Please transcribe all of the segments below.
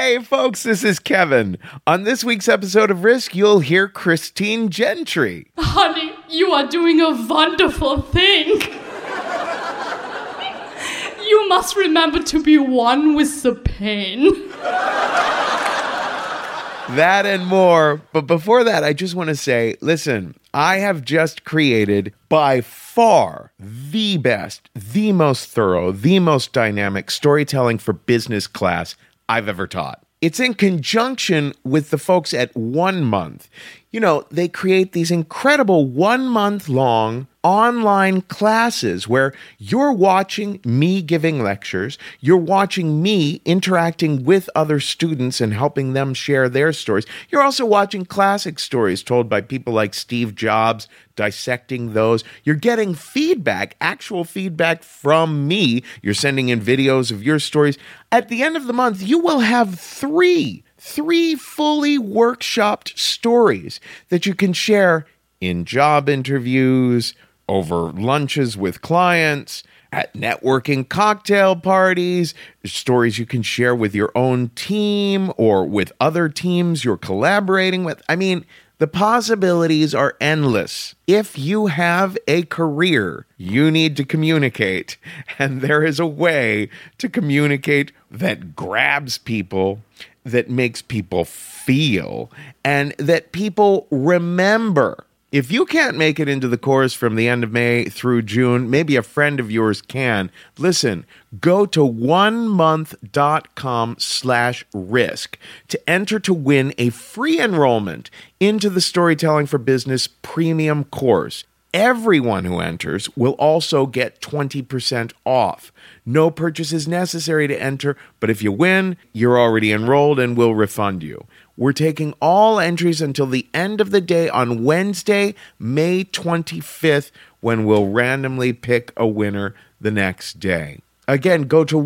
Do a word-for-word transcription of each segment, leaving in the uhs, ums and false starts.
Hey folks, this is Kevin. On this week's episode of Risk, you'll hear Christine Gentry. Honey, you are doing a wonderful thing. You must remember to be one with the pain. That and more. But before that, I just want to say, listen, I have just created by far the best, the most thorough, the most dynamic storytelling for business class I've ever taught. It's in conjunction with the folks at One Month. You know, they create these incredible one-month-long online classes where you're watching me giving lectures, you're watching me interacting with other students and helping them share their stories. You're also watching classic stories told by people like Steve Jobs, dissecting those. You're getting feedback, actual feedback from me. You're sending in videos of your stories. At the end of the month, you will have three Three fully workshopped stories that you can share in job interviews, over lunches with clients, at networking cocktail parties, stories you can share with your own team or with other teams you're collaborating with. I mean, the possibilities are endless. If you have a career, you need to communicate. And there is a way to communicate that grabs people, that makes people feel, and that people remember. If you can't make it into the course from the end of May through June, maybe a friend of yours can. Listen, go to onemonth.com slash risk to enter to win a free enrollment into the Storytelling for Business premium course. Everyone who enters will also get twenty percent off. No purchase is necessary to enter, but if you win, you're already enrolled and we'll refund you. We're taking all entries until the end of the day on Wednesday, May twenty-fifth, when we'll randomly pick a winner the next day. Again, go to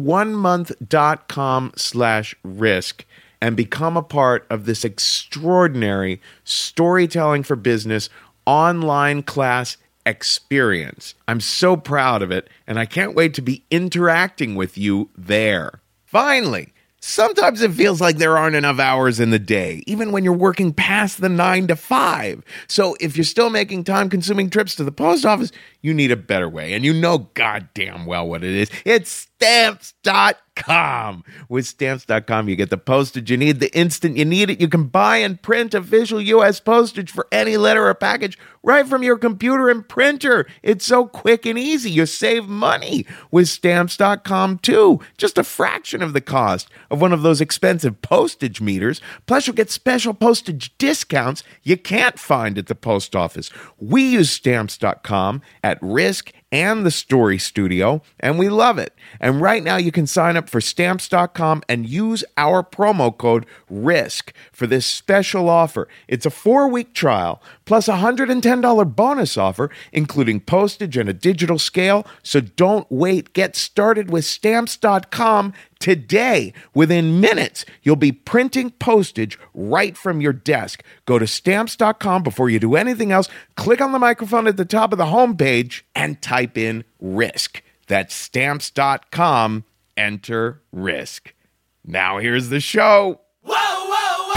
onemonth.com slash risk and become a part of this extraordinary Storytelling for Business online class experience. I'm so proud of it, and I can't wait to be interacting with you there. Finally, sometimes it feels like there aren't enough hours in the day, even when you're working past the nine to five. So if you're still making time-consuming trips to the post office, you need a better way, and you know goddamn well what it is. It's Stamps dot com. With Stamps dot com, you get the postage you need the instant you need it. You can buy and print official U S postage for any letter or package right from your computer and printer. It's so quick and easy. You save money with Stamps dot com, too. Just a fraction of the cost of one of those expensive postage meters. Plus, you'll get special postage discounts you can't find at the post office. We use Stamps dot com at Risk and the Story Studio, and we love it. And right now you can sign up for Stamps dot com and use our promo code RISK for this special offer. It's a four-week trial plus a one hundred ten dollars bonus offer, including postage and a digital scale. So don't wait. Get started with Stamps dot com today. Within minutes, you'll be printing postage right from your desk. Go to Stamps dot com before you do anything else. Click on the microphone at the top of the homepage and type in RISK. That's Stamps dot com. Enter RISK. Now here's the show. Whoa, whoa, whoa!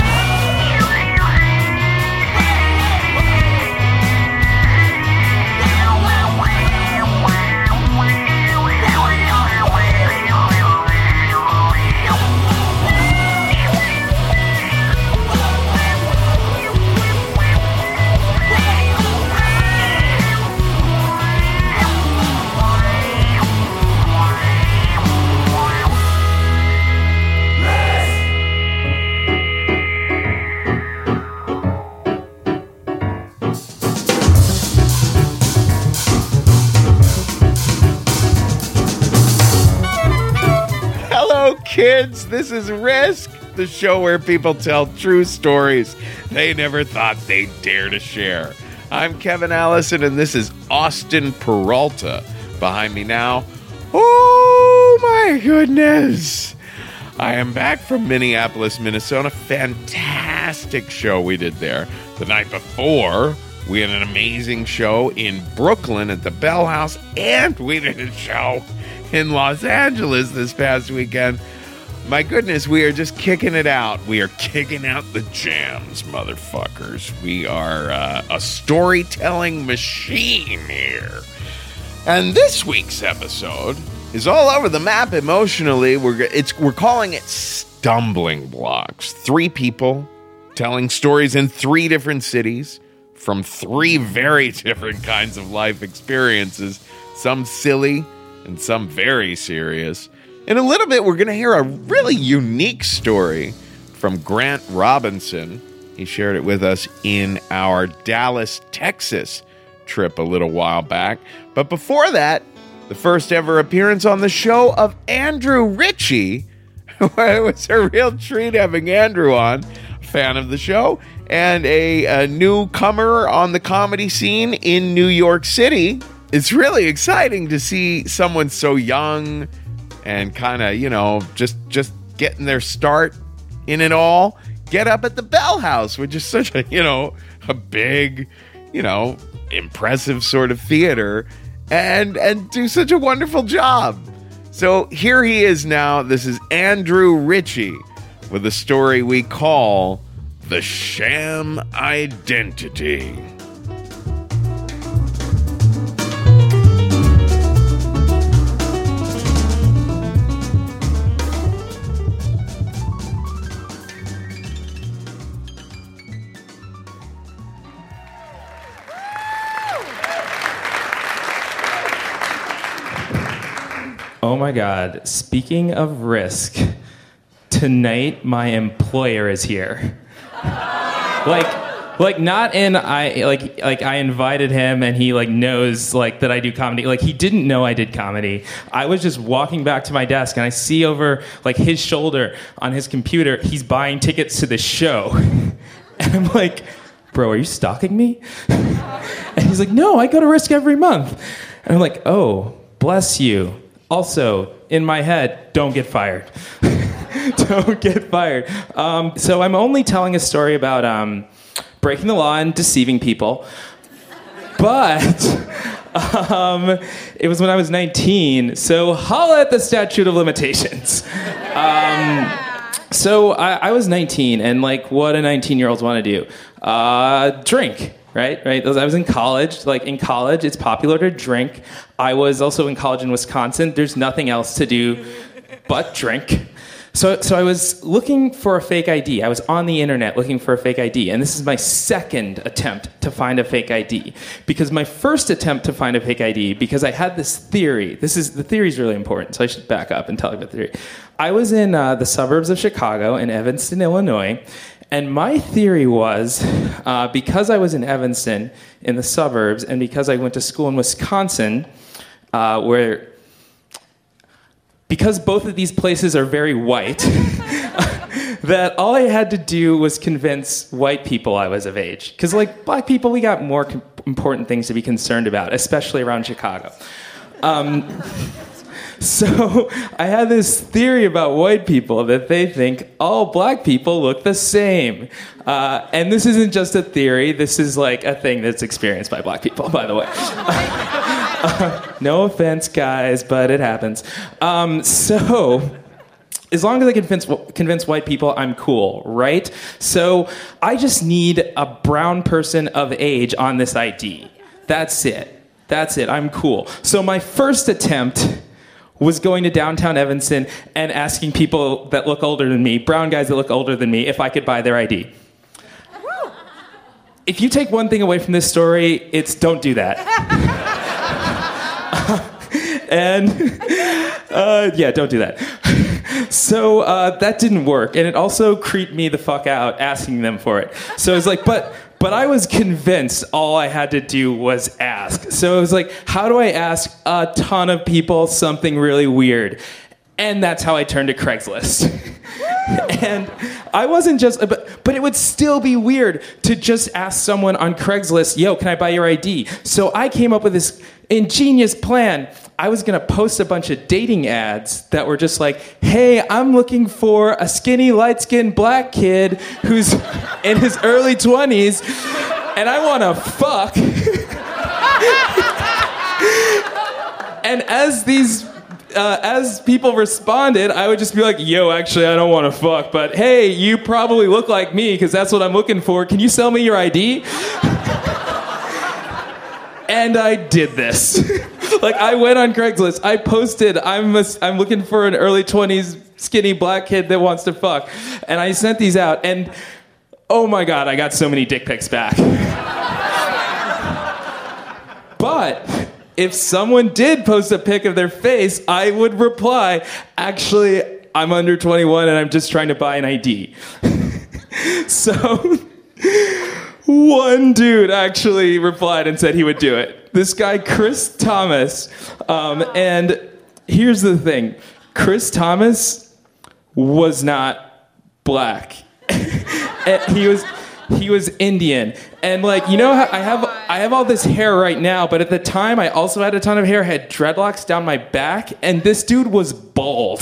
Kids, this is Risk, the show where people tell true stories they never thought they'd dare to share. I'm Kevin Allison, and this is Austin Peralta behind me now. Oh, my goodness. I am back from Minneapolis, Minnesota. Fantastic show we did there. The night before, we had an amazing show in Brooklyn at the Bell House, and we did a show in Los Angeles this past weekend. My goodness, we are just kicking it out. We are kicking out the jams, motherfuckers. We are uh, a storytelling machine here. And this week's episode is all over the map emotionally. We're it's we're calling it Stumbling Blocks. Three people telling stories in three different cities from three very different kinds of life experiences, some silly and some very serious. In a little bit, we're going to hear a really unique story from Grant Robinson. He shared it with us in our Dallas, Texas trip a little while back. But before that, the first ever appearance on the show of Andrew Ritchie. It was a real treat having Andrew on, fan of the show, and a, a newcomer on the comedy scene in New York City. It's really exciting to see someone so young and kind of, you know, just just getting their start in it all, get up at the Bell House, which is such a, you know, a big, you know, impressive sort of theater, and and do such a wonderful job. So here he is now. This is Andrew Ritchie with a story we call The Sham Identity. Oh my God, speaking of risk, tonight my employer is here. like, like not in, I, like, like I invited him and he like knows like that I do comedy. Like he didn't know I did comedy. I was just walking back to my desk and I see over like his shoulder on his computer, he's buying tickets to the show. And I'm like, bro, are you stalking me? And he's like, no, I go to Risk every month. And I'm like, oh, bless you. Also, in my head, don't get fired. Don't get fired. Um, so I'm only telling a story about um, breaking the law and deceiving people. But um, it was when I was nineteen, so holla at the statute of limitations. Um, so I, I was nineteen, and like what do nineteen-year-olds want to do? Uh, drink. Right, right. I was in college. Like in college, it's popular to drink. I was also in college in Wisconsin. There's nothing else to do but drink. So, so I was looking for a fake I D. I was on the internet looking for a fake I D, and this is my second attempt to find a fake I D. Because my first attempt to find a fake I D, because I had this theory. This is the theory is really important, so I should back up and tell you about the theory. I was in uh, the suburbs of Chicago in Evanston, Illinois. And my theory was, uh, because I was in Evanston, in the suburbs, and because I went to school in Wisconsin, uh, where, because both of these places are very white, that all I had to do was convince white people I was of age. Because, like, black people, we got more com- important things to be concerned about, especially around Chicago. Um... So I had this theory about white people that they think all black people look the same. Uh, and this isn't just a theory. This is like a thing that's experienced by black people, by the way. uh, no offense, guys, but it happens. Um, so as long as I convince, convince white people, I'm cool, right? So I just need a brown person of age on this I D. That's it. That's it. I'm cool. So my first attempt was going to downtown Evanston and asking people that look older than me, brown guys that look older than me, if I could buy their I D. If you take one thing away from this story, it's don't do that. and, uh, yeah, don't do that. So uh, that didn't work, and it also creeped me the fuck out asking them for it. So it's like, but... But I was convinced all I had to do was ask. So it was like, how do I ask a ton of people something really weird? And that's how I turned to Craigslist. And I wasn't just, but, but it would still be weird to just ask someone on Craigslist, yo, can I buy your I D? So I came up with this ingenious plan. I was going to post a bunch of dating ads that were just like, hey, I'm looking for a skinny, light-skinned black kid who's in his early twenties, and I want to fuck. And as these uh, as people responded, I would just be like, yo, actually, I don't want to fuck, but hey, you probably look like me because that's what I'm looking for. Can you sell me your I D? And I did this. Like, I went on Craigslist. I posted, I'm, a, I'm looking for an early twenties skinny black kid that wants to fuck. And I sent these out, and oh my God, I got so many dick pics back. But if someone did post a pic of their face, I would reply, actually, I'm under twenty-one and I'm just trying to buy an I D. So one dude actually replied and said he would do it. This guy, Chris Thomas. Um, and here's the thing. Chris Thomas was not black. he was he was Indian. And like, you know how I have I have all this hair right now, but at the time I also had a ton of hair, I had dreadlocks down my back, and this dude was bald.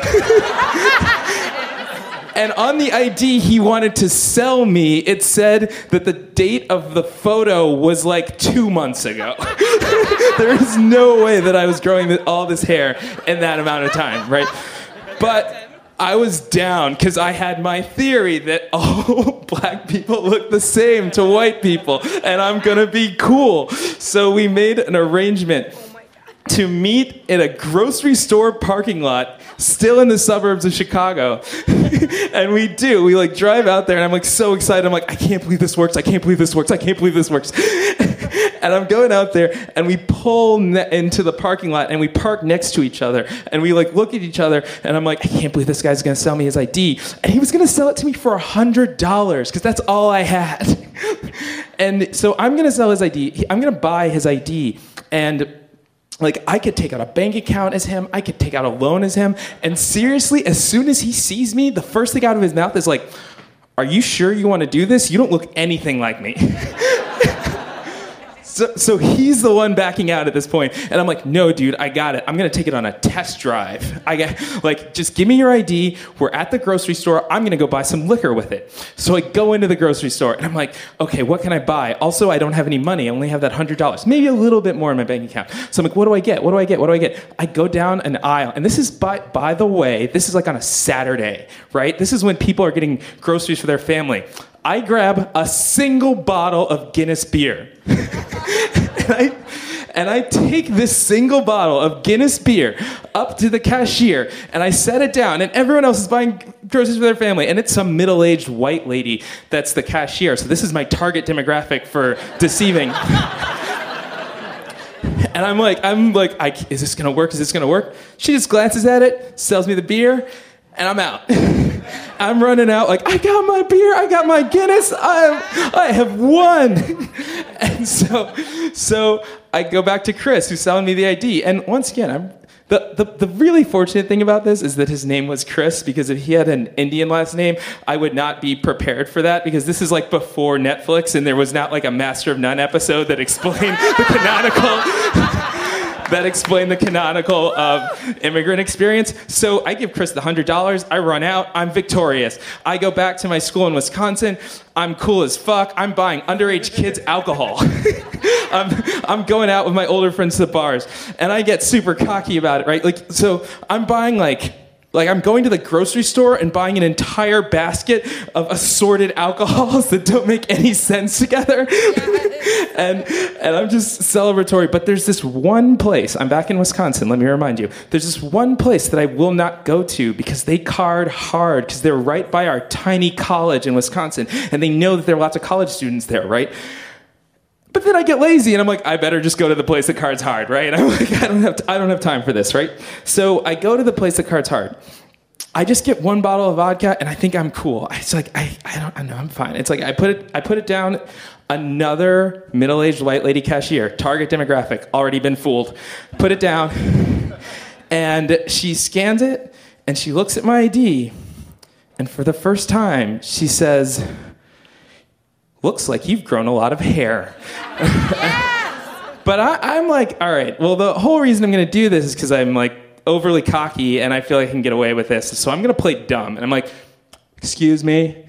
And on the I D he wanted to sell me, it said that the date of the photo was like two months ago. There is no way that I was growing all this hair in that amount of time, right? But I was down because I had my theory that all black people look the same to white people, and I'm gonna be cool. So we made an arrangement to meet in a grocery store parking lot, still in the suburbs of Chicago. And we do. We like drive out there, and I'm like so excited. I'm like, I can't believe this works. I can't believe this works. I can't believe this works. And I'm going out there, and we pull ne- into the parking lot, and we park next to each other, and we like look at each other, and I'm like, I can't believe this guy's gonna sell me his I D. And he was gonna sell it to me for a hundred dollars because that's all I had. And so I'm gonna sell his I D. I'm gonna buy his I D, and like, I could take out a bank account as him. I could take out a loan as him. And seriously, as soon as he sees me, the first thing out of his mouth is like, are you sure you want to do this? You don't look anything like me. So, so he's the one backing out at this point, and I'm like, no, dude, I got it. I'm gonna take it on a test drive. I got, like, just give me your I D. We're at the grocery store. I'm gonna go buy some liquor with it. So I go into the grocery store, and I'm like, okay, what can I buy? Also, I don't have any money. I only have that hundred dollars, maybe a little bit more in my bank account. So I'm like, what do I get? What do I get? What do I get? I go down an aisle, and this is by by the way, this is like on a Saturday, right? This is when people are getting groceries for their family. I grab a single bottle of Guinness beer. and, I, and I take this single bottle of Guinness beer up to the cashier, and I set it down, and everyone else is buying groceries for their family, and it's some middle-aged white lady that's the cashier. So this is my target demographic for deceiving. And I'm like, I'm like, I, is this gonna work? Is this gonna work? She just glances at it, sells me the beer, and I'm out. I'm running out like, I got my beer, I got my Guinness, I, I have won. And so, so I go back to Chris, who's selling me the I D. And once again, I'm the, the, the really fortunate thing about this is that his name was Chris, because if he had an Indian last name, I would not be prepared for that, because this is like before Netflix, and there was not like a Master of None episode that explained the canonical... that explained the canonical um, immigrant experience. So I give Chris the one hundred dollars. I run out. I'm victorious. I go back to my school in Wisconsin. I'm cool as fuck. I'm buying underage kids alcohol. I'm, I'm going out with my older friends to the bars. And I get super cocky about it, right? Like, so I'm buying like... Like, I'm going to the grocery store and buying an entire basket of assorted alcohols that don't make any sense together. and and I'm just celebratory. But there's this one place, I'm back in Wisconsin, let me remind you. There's this one place that I will not go to because they card hard, because they're right by our tiny college in Wisconsin. And they know that there are lots of college students there, right? But then I get lazy, and I'm like, I better just go to the place that cards hard, right? I'm like, I don't have t- I don't have time for this, right? So I go to the place that cards hard. I just get one bottle of vodka, and I think I'm cool. It's like I I don't I know I'm fine. It's like I put it I put it down. Another middle-aged white lady cashier, target demographic, already been fooled. Put it down, and she scans it, and she looks at my I D, and for the first time, she says, looks like you've grown a lot of hair. But I, I'm like, all right, well, the whole reason I'm going to do this is because I'm like overly cocky and I feel like I can get away with this. So I'm going to play dumb. And I'm like, excuse me.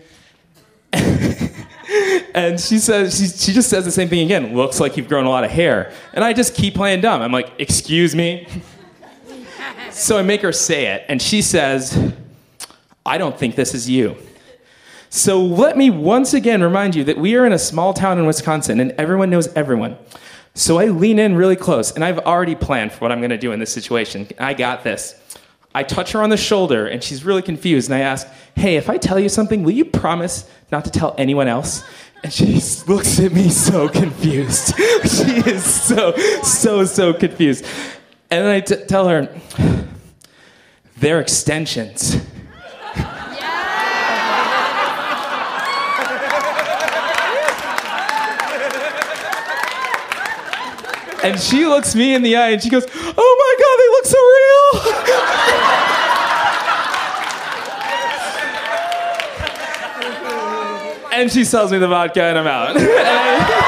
And she says, she, she just says the same thing again. Looks like you've grown a lot of hair. And I just keep playing dumb. I'm like, excuse me. So I make her say it, and she says, I don't think this is you. So let me once again remind you that we are in a small town in Wisconsin, and everyone knows everyone. So I lean in really close, and I've already planned for what I'm going to do in this situation. I got this. I touch her on the shoulder, and she's really confused, and I ask, hey, if I tell you something, will you promise not to tell anyone else? And she looks at me so confused. She is so, so, so confused. And then I t- tell her, they're extensions. And she looks me in the eye and she goes, oh my God, they look so real. And she sells me the vodka and I'm out. and, I...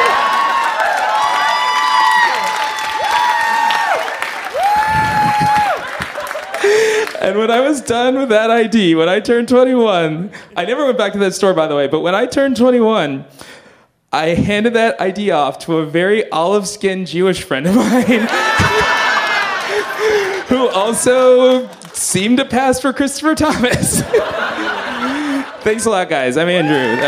and when I was done with that I D, when I turned twenty-one, I never went back to that store, by the way, but when I turned twenty-one, I handed that I D off to a very olive-skinned Jewish friend of mine who also seemed to pass for Christopher Thomas. Thanks a lot, guys. I'm Andrew. That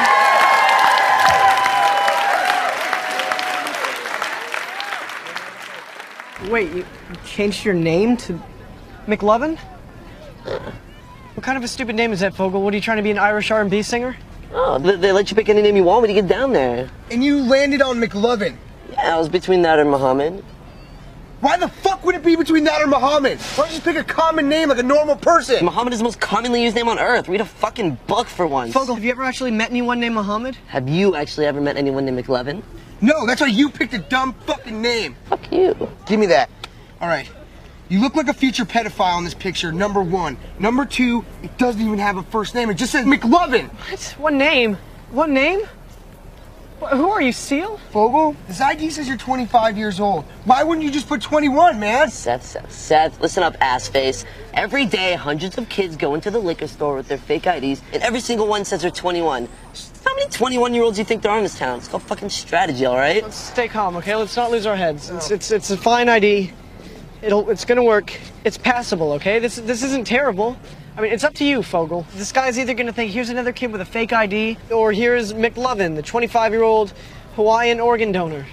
was it. Wait, you changed your name to McLovin? What kind of a stupid name is that, Fogel? What, are you trying to be an Irish R and B singer? Oh, they, they let you pick any name you want when you get down there. And you landed on McLovin. Yeah, I was between that and Muhammad. Why the fuck would it be between that or Muhammad? Why don't you just pick a common name like a normal person? Muhammad is the most commonly used name on earth. Read a fucking book for once. Fogel, have you ever actually met anyone named Muhammad? Have you actually ever met anyone named McLovin? No, that's why you picked a dumb fucking name. Fuck you. Give me that. All right. You look like a future pedophile in this picture, number one. Number two, it doesn't even have a first name. It just says McLovin. What? What name? What name? Who are you, Seal? Fogel, this I D says you're twenty-five years old. Why wouldn't you just put twenty-one, man? Seth, Seth, Seth, listen up, ass face. Every day, hundreds of kids go into the liquor store with their fake I Ds, and every single one says they're twenty-one. How many twenty-one-year-olds do you think there are in this town? It's called fucking strategy, all right? Let's stay calm, okay? Let's not lose our heads. It's it's it's a fine I D. It'll it's gonna work. It's passable, okay? This this isn't terrible. I mean, it's up to you, Fogel. This guy's either gonna think, here's another kid with a fake I D, or here's McLovin, the twenty-five-year-old Hawaiian organ donor.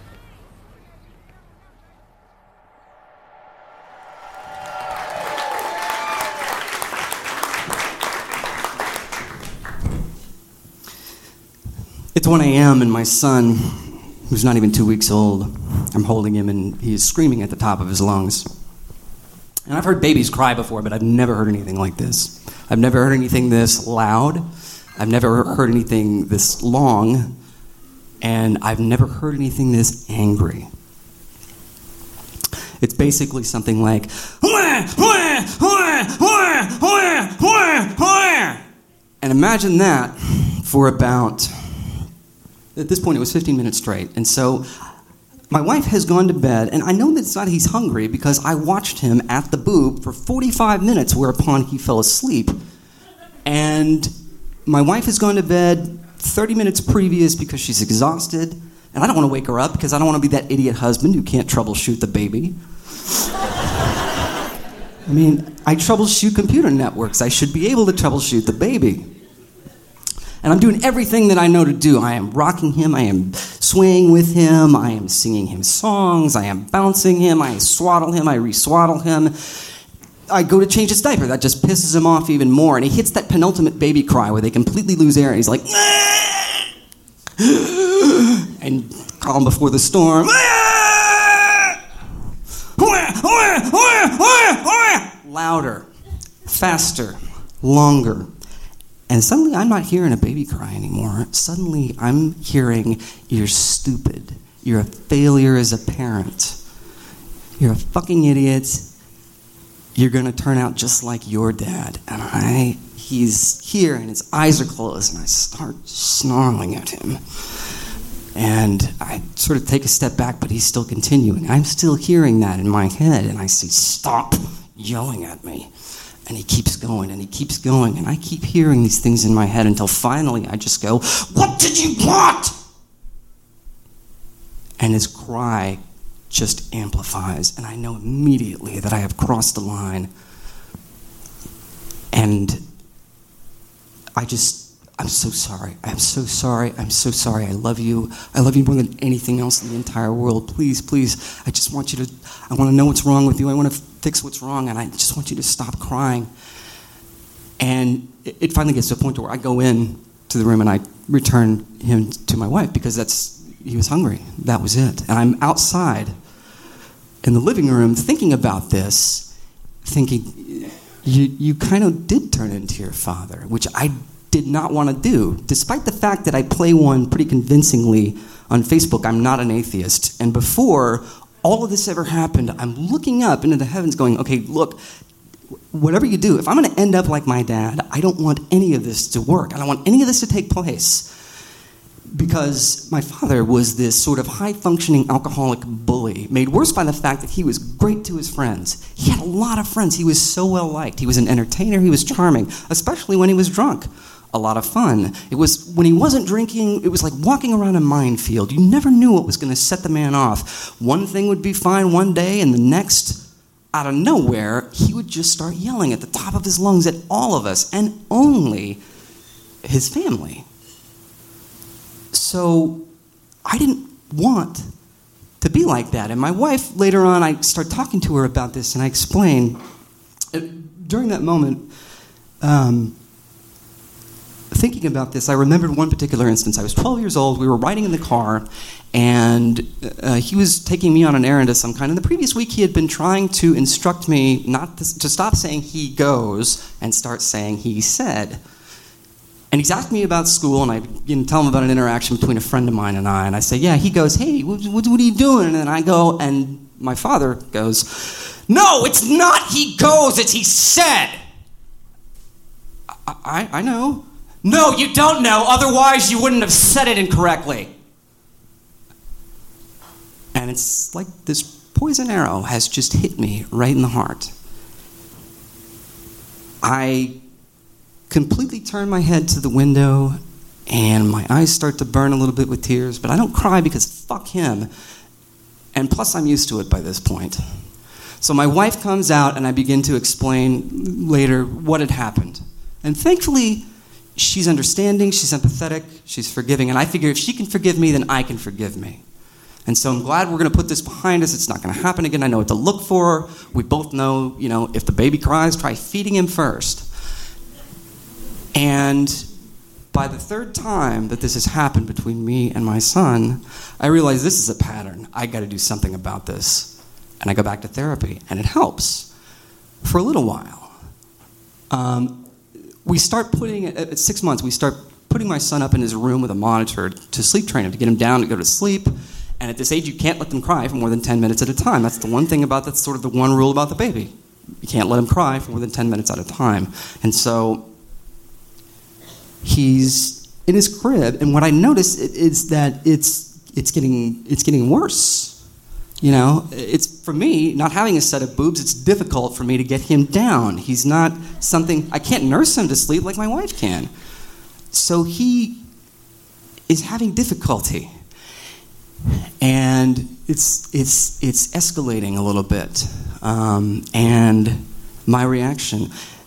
It's one a.m. and my son, who's not even two weeks old, I'm holding him and he's screaming at the top of his lungs. And I've heard babies cry before, but I've never heard anything like this. I've never heard anything this loud. I've never heard anything this long. And I've never heard anything this angry. It's basically something like, and imagine that for about, at this point it was fifteen minutes straight. And so my wife has gone to bed, and I know that it's not he's hungry because I watched him at the boob for forty-five minutes, whereupon he fell asleep. And my wife has gone to bed thirty minutes previous because she's exhausted, and I don't want to wake her up because I don't want to be that idiot husband who can't troubleshoot the baby. I mean, I troubleshoot computer networks. I should be able to troubleshoot the baby. And I'm doing everything that I know to do. I am rocking him. I am swaying with him. I am singing him songs. I am bouncing him. I swaddle him. I re-swaddle him. I go to change his diaper. That just pisses him off even more. And he hits that penultimate baby cry where they completely lose air. And he's like, and calm before the storm. Louder, faster, longer. And suddenly I'm not hearing a baby cry anymore. Suddenly I'm hearing, you're stupid. You're a failure as a parent. You're a fucking idiot. You're going to turn out just like your dad. And I, he's here and his eyes are closed and I start snarling at him. And I sort of take a step back, but he's still continuing. I'm still hearing that in my head and I say, stop yelling at me. And he keeps going, and he keeps going, and I keep hearing these things in my head until finally I just go, what did you want? And his cry just amplifies, and I know immediately that I have crossed the line. And I just, I'm so sorry. I'm so sorry. I'm so sorry. I love you. I love you more than anything else in the entire world. Please, please, I just want you to, I want to know what's wrong with you. I want to fix what's wrong, and I just want you to stop crying. And it finally gets to a point where I go in to the room and I return him to my wife because that's, he was hungry. That was it. And I'm outside in the living room thinking about this, thinking, you you kind of did turn into your father, which I did not want to do, despite the fact that I play one pretty convincingly on Facebook. I'm not an atheist. And before all of this ever happened, I'm looking up into the heavens going, okay, look, whatever you do, if I'm going to end up like my dad, I don't want any of this to work. I don't want any of this to take place. Because my father was this sort of high-functioning alcoholic bully, made worse by the fact that he was great to his friends. He had a lot of friends. He was so well-liked. He was an entertainer. He was charming, especially when he was drunk. A lot of fun. It was, when he wasn't drinking, it was like walking around a minefield. You never knew what was going to set the man off. One thing would be fine one day, and the next, out of nowhere, he would just start yelling at the top of his lungs at all of us, and only his family. So I didn't want to be like that. And my wife, later on, I start talking to her about this, and I explain. During that moment, um, thinking about this, I remembered one particular instance. I was twelve years old. We were riding in the car, and uh, he was taking me on an errand of some kind. And the previous week, he had been trying to instruct me not to, to stop saying he goes and start saying he said. And he's asked me about school, and I begin to tell him about an interaction between a friend of mine and I. And I say, yeah, he goes, hey, what, what, what are you doing? And I go, and my father goes, no, it's not he goes, it's he said. I, I, I know. No, you don't know, otherwise you wouldn't have said it incorrectly. And it's like this poison arrow has just hit me right in the heart. I completely turn my head to the window, and my eyes start to burn a little bit with tears, but I don't cry because fuck him. And plus, I'm used to it by this point. So my wife comes out, and I begin to explain later what had happened. And thankfully, she's understanding, she's empathetic, she's forgiving, and I figure if she can forgive me, then I can forgive me. And so I'm glad we're going to put this behind us. It's not going to happen again. I know what to look for. We both know, you know, if the baby cries, try feeding him first. And by the third time that this has happened between me and my son, I realize this is a pattern. I got to do something about this. And I go back to therapy, and it helps for a little while. Um, we start putting, at six months, we start putting my son up in his room with a monitor to sleep train him, to get him down to go to sleep. And at this age, you can't let them cry for more than ten minutes at a time. That's the one thing about, that's sort of the one rule about the baby. You can't let him cry for more than ten minutes at a time. And so he's in his crib, and what I notice is that it's it's getting it's getting worse. You know, it's for me, not having a set of boobs, it's difficult for me to get him down. He's not something, I can't nurse him to sleep like my wife can. So he is having difficulty. And it's it's it's escalating a little bit. Um, and my reaction,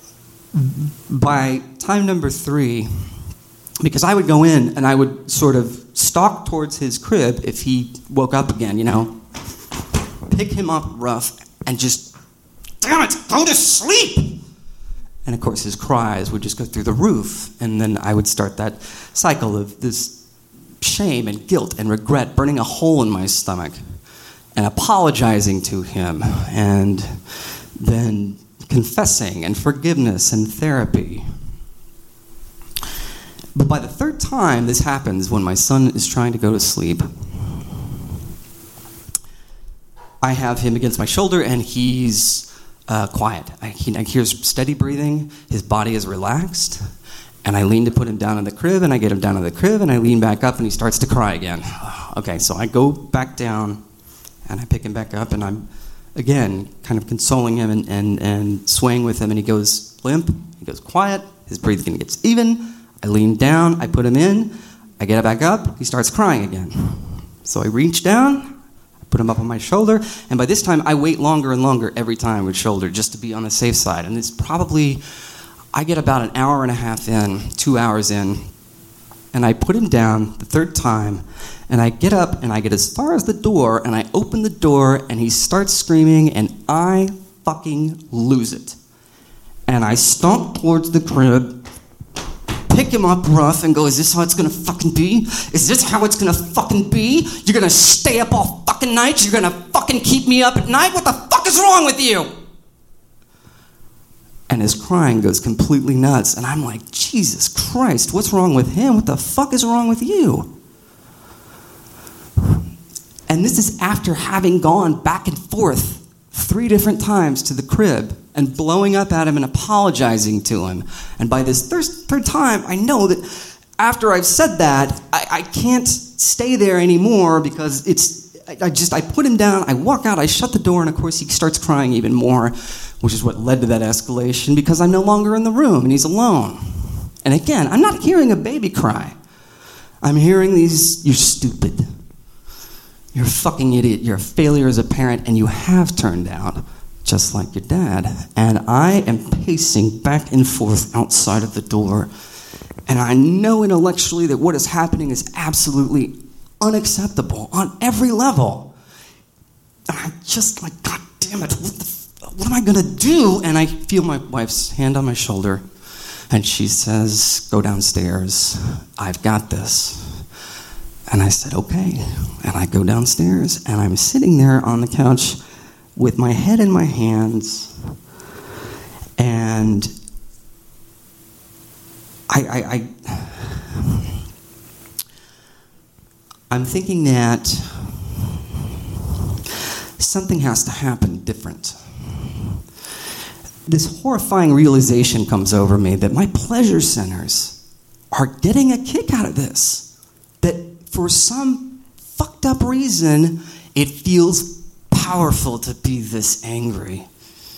by time number three, because I would go in and I would sort of stalk towards his crib if he woke up again, you know, pick him up rough and just, damn it, go to sleep! And of course his cries would just go through the roof, and then I would start that cycle of this shame and guilt and regret burning a hole in my stomach and apologizing to him and then confessing and forgiveness and therapy. But by the third time this happens, when my son is trying to go to sleep, I have him against my shoulder, and he's uh, quiet. I, he, I hear steady breathing. His body is relaxed. And I lean to put him down in the crib, and I get him down in the crib, and I lean back up, and he starts to cry again. Okay, so I go back down, and I pick him back up, and I'm, again, kind of consoling him and, and, and swaying with him, and he goes limp, he goes quiet, his breathing gets even. I lean down, I put him in, I get back up, he starts crying again. So I reach down, I put put him up on my shoulder, and by this time, I wait longer and longer every time with shoulder just to be on the safe side. And it's probably, I get about an hour and a half in, two hours in, and I put him down the third time, and I get up, and I get as far as the door, and I open the door, and he starts screaming, and I fucking lose it. And I stomp towards the crib, pick him up rough and go, is this how it's gonna fucking be? Is this how it's gonna fucking be? You're gonna stay up all fucking night? You're gonna fucking keep me up at night? What the fuck is wrong with you? And his crying goes completely nuts. And I'm like, Jesus Christ, what's wrong with him? What the fuck is wrong with you? And this is after having gone back and forth three different times to the crib and blowing up at him and apologizing to him. And by this third, third time, I know that after I've said that, I, I can't stay there anymore because it's, I, I just, I put him down, I walk out, I shut the door, and of course he starts crying even more, which is what led to that escalation because I'm no longer in the room and he's alone. And again, I'm not hearing a baby cry. I'm hearing these, you're stupid. You're a fucking idiot. You're a failure as a parent, and you have turned out just like your dad. And I am pacing back and forth outside of the door, and I know intellectually that what is happening is absolutely unacceptable on every level. And I'm just like, God damn it, what, the, what am I going to do? And I feel my wife's hand on my shoulder, and she says, go downstairs. I've got this. And I said, okay. And I go downstairs, and I'm sitting there on the couch with my head in my hands, and I, I, I I'm thinking that something has to happen different. This horrifying realization comes over me that my pleasure centers are getting a kick out of this. That for some fucked up reason, it feels powerful to be this angry.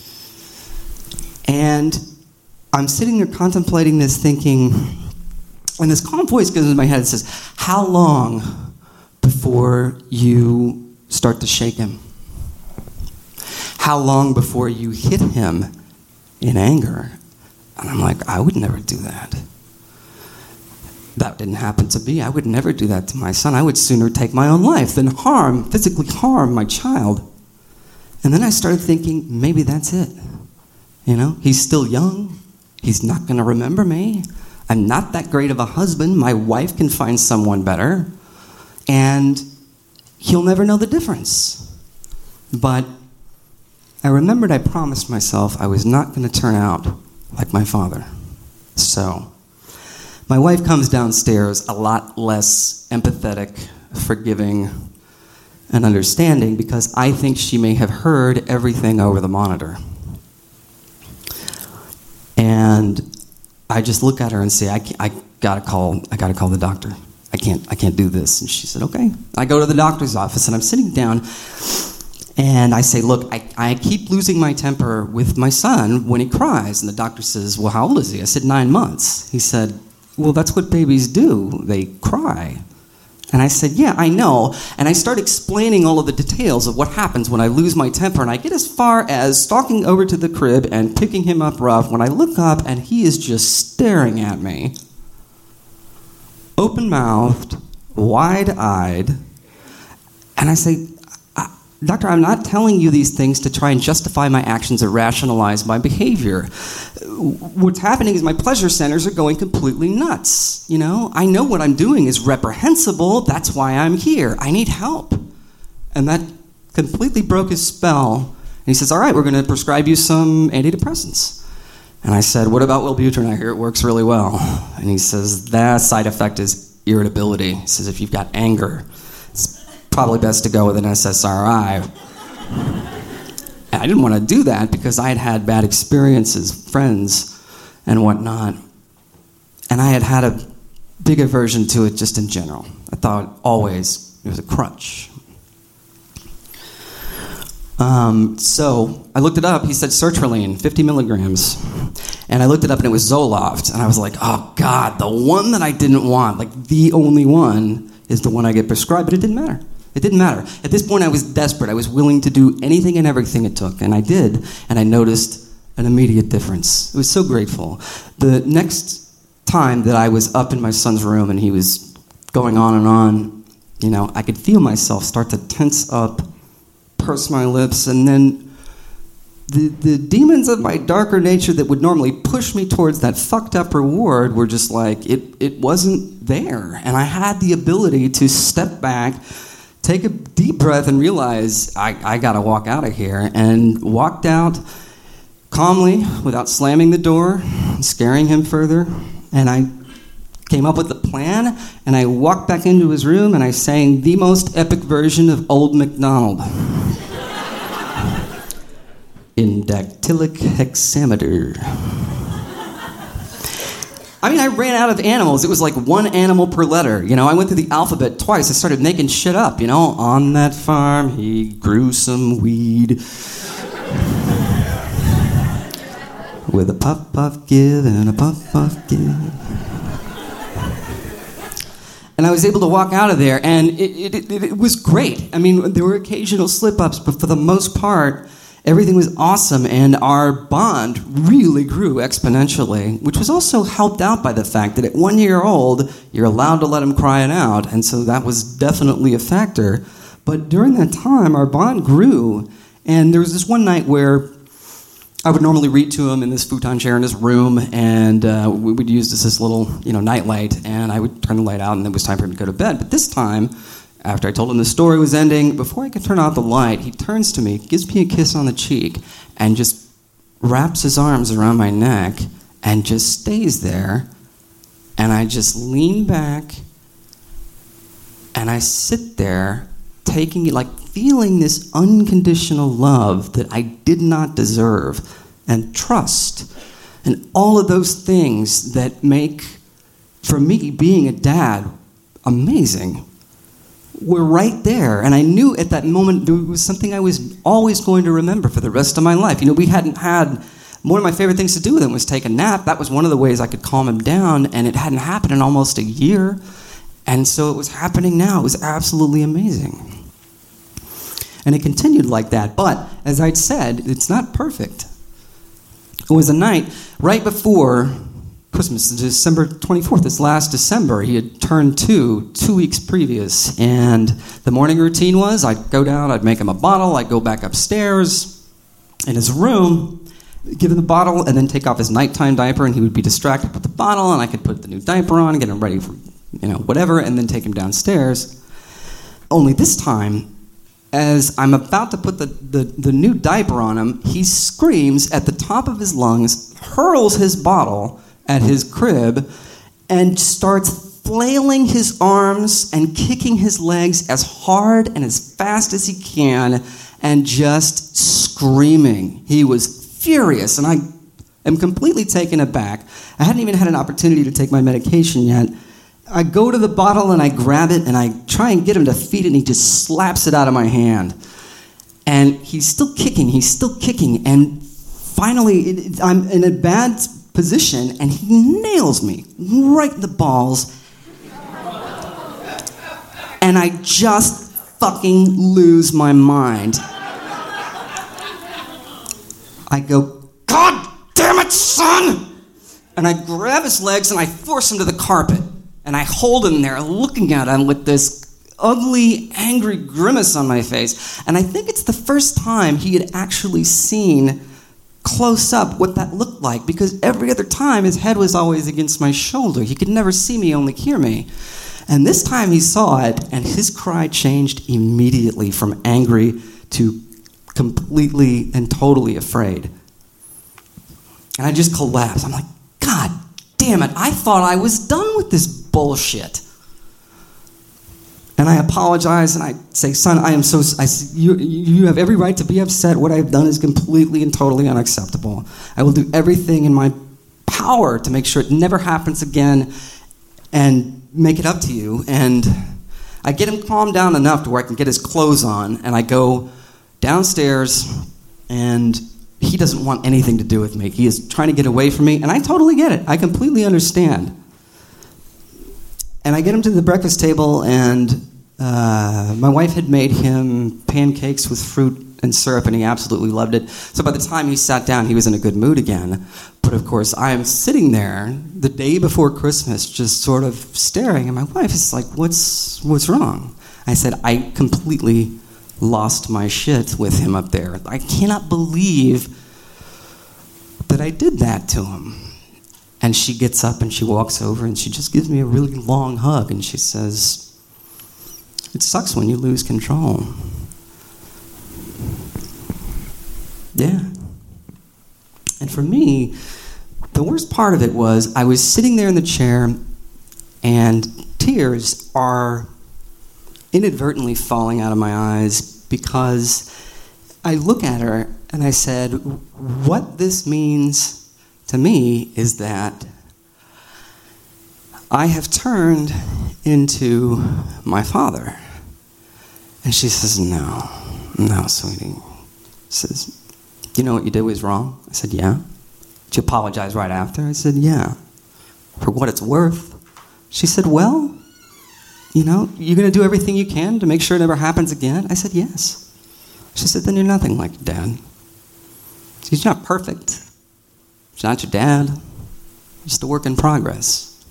And I'm sitting there contemplating this, thinking, and this calm voice goes in my head and says, how long before you start to shake him? How long before you hit him in anger? And I'm like, I would never do that. That didn't happen to me. I would never do that to my son. I would sooner take my own life than harm, physically harm my child. And then I started thinking, maybe that's it. You know, he's still young. He's not going to remember me. I'm not that great of a husband. My wife can find someone better. And he'll never know the difference. But I remembered I promised myself I was not going to turn out like my father. So my wife comes downstairs a lot less empathetic, forgiving, and understanding because I think she may have heard everything over the monitor. And I just look at her and say, I, I gotta call, I gotta call the doctor. I can't, I can't do this. And she said, okay. I go to the doctor's office and I'm sitting down and I say, look, I, I keep losing my temper with my son when he cries. And the doctor says, well, how old is he? I said, nine months. He said, well, that's what babies do. They cry. And I said, yeah, I know. And I start explaining all of the details of what happens when I lose my temper. And I get as far as stalking over to the crib and picking him up rough when I look up and he is just staring at me, open-mouthed, wide-eyed. And I say, Doctor, I'm not telling you these things to try and justify my actions or rationalize my behavior. What's happening is my pleasure centers are going completely nuts. You know, I know what I'm doing is reprehensible. That's why I'm here. I need help. And that completely broke his spell. And he says, all right, we're going to prescribe you some antidepressants. And I said, what about Wellbutrin? I hear it works really well. And he says, that side effect is irritability. He says, if you've got anger, it's probably best to go with an S S R I. And I didn't want to do that because I had had bad experiences, friends, and whatnot. And I had had a big aversion to it just in general. I thought always it was a crutch. Um, so I looked it up. He said sertraline, fifty milligrams. And I looked it up and it was Zoloft. And I was like, oh God, the one that I didn't want, like the only one is the one I get prescribed. But it didn't matter. It It didn't matter. At this point, I was desperate. I was willing to do anything and everything it took, and I did, and I noticed an immediate difference. I was so grateful. The next time that I was up in my son's room and he was going on and on, you know, I could feel myself start to tense up, purse my lips, and then the, the demons of my darker nature that would normally push me towards that fucked up reward were just like, it, it wasn't there. And I had the ability to step back, take a deep breath, and realize I, I gotta walk out of here, and walked out calmly, without slamming the door, scaring him further, and I came up with a plan, and I walked back into his room, and I sang the most epic version of Old MacDonald. In dactylic hexameter. I mean, I ran out of animals. It was like one animal per letter. You know, I went through the alphabet twice. I started making shit up, you know. On that farm, he grew some weed. With a puff puff give and a puff puff give. And I was able to walk out of there, and it, it, it, it was great. I mean, there were occasional slip-ups, but for the most part, everything was awesome, and our bond really grew exponentially, which was also helped out by the fact that at one year old, you're allowed to let him cry it out, and so that was definitely a factor. But during that time, our bond grew, and there was this one night where I would normally read to him in this futon chair in his room, and uh, we would use this, this little, you know, night light, and I would turn the light out, and it was time for him to go to bed. But this time, after I told him the story was ending, before I could turn out the light, he turns to me, gives me a kiss on the cheek, and just wraps his arms around my neck, and just stays there, and I just lean back, and I sit there, taking it, like feeling this unconditional love that I did not deserve, and trust, and all of those things that make, for me, being a dad amazing, were right there. And I knew at that moment there was something I was always going to remember for the rest of my life. You know, we hadn't had, one of my favorite things to do with him was take a nap. That was one of the ways I could calm him down, and it hadn't happened in almost a year. And so it was happening now. It was absolutely amazing. And it continued like that. But, as I'd said, it's not perfect. It was a night right before Christmas, December twenty-fourth, this last December. He had turned two, two weeks previous. And the morning routine was, I'd go down, I'd make him a bottle, I'd go back upstairs in his room, give him the bottle, and then take off his nighttime diaper, and he would be distracted with the bottle, and I could put the new diaper on, get him ready for, you know, whatever, and then take him downstairs. Only this time, as I'm about to put the, the, the new diaper on him, he screams at the top of his lungs, hurls his bottle at his crib, and starts flailing his arms and kicking his legs as hard and as fast as he can, and just screaming. He was furious, and I am completely taken aback. I hadn't even had an opportunity to take my medication yet. I go to the bottle and I grab it and I try and get him to feed it, and he just slaps it out of my hand. And he's still kicking, he's still kicking, and finally it, it, I'm in a bad position and he nails me right in the balls. And I just fucking lose my mind. I go, God damn it, son! And I grab his legs and I force him to the carpet. And I hold him there looking at him with this ugly, angry grimace on my face. And I think it's the first time he had actually seen close up what that looked like, because every other time his head was always against my shoulder. He could never see me, only hear me. And this time he saw it, and his cry changed immediately from angry to completely and totally afraid. And I just collapsed. I'm like, God damn it, I thought I was done with this bullshit. And I apologize, and I say, son, I am so, I, you, you have every right to be upset. What I've done is completely and totally unacceptable. I will do everything in my power to make sure it never happens again and make it up to you. And I get him calmed down enough to where I can get his clothes on, and I go downstairs, and he doesn't want anything to do with me. He is trying to get away from me, and I totally get it. I completely understand. And I get him to the breakfast table, and uh, my wife had made him pancakes with fruit and syrup, and he absolutely loved it. So by the time he sat down, he was in a good mood again. But of course, I am sitting there the day before Christmas, just sort of staring, and my wife is like, what's what's wrong? I said, I completely lost my shit with him up there. I cannot believe that I did that to him. And she gets up and she walks over and she just gives me a really long hug, and she says, it sucks when you lose control. Yeah. And for me, the worst part of it was I was sitting there in the chair and tears are inadvertently falling out of my eyes because I look at her and I said, what this means to me is that I have turned into my father. And she says, no, no, sweetie. She says, you know what you did was wrong? I said, yeah. Did you apologize right after? I said, yeah. For what it's worth. She said, well, you know, you're going to do everything you can to make sure it never happens again? I said, yes. She said, then you're nothing like your dad. He's not perfect. He's not your dad. He's just a work in progress.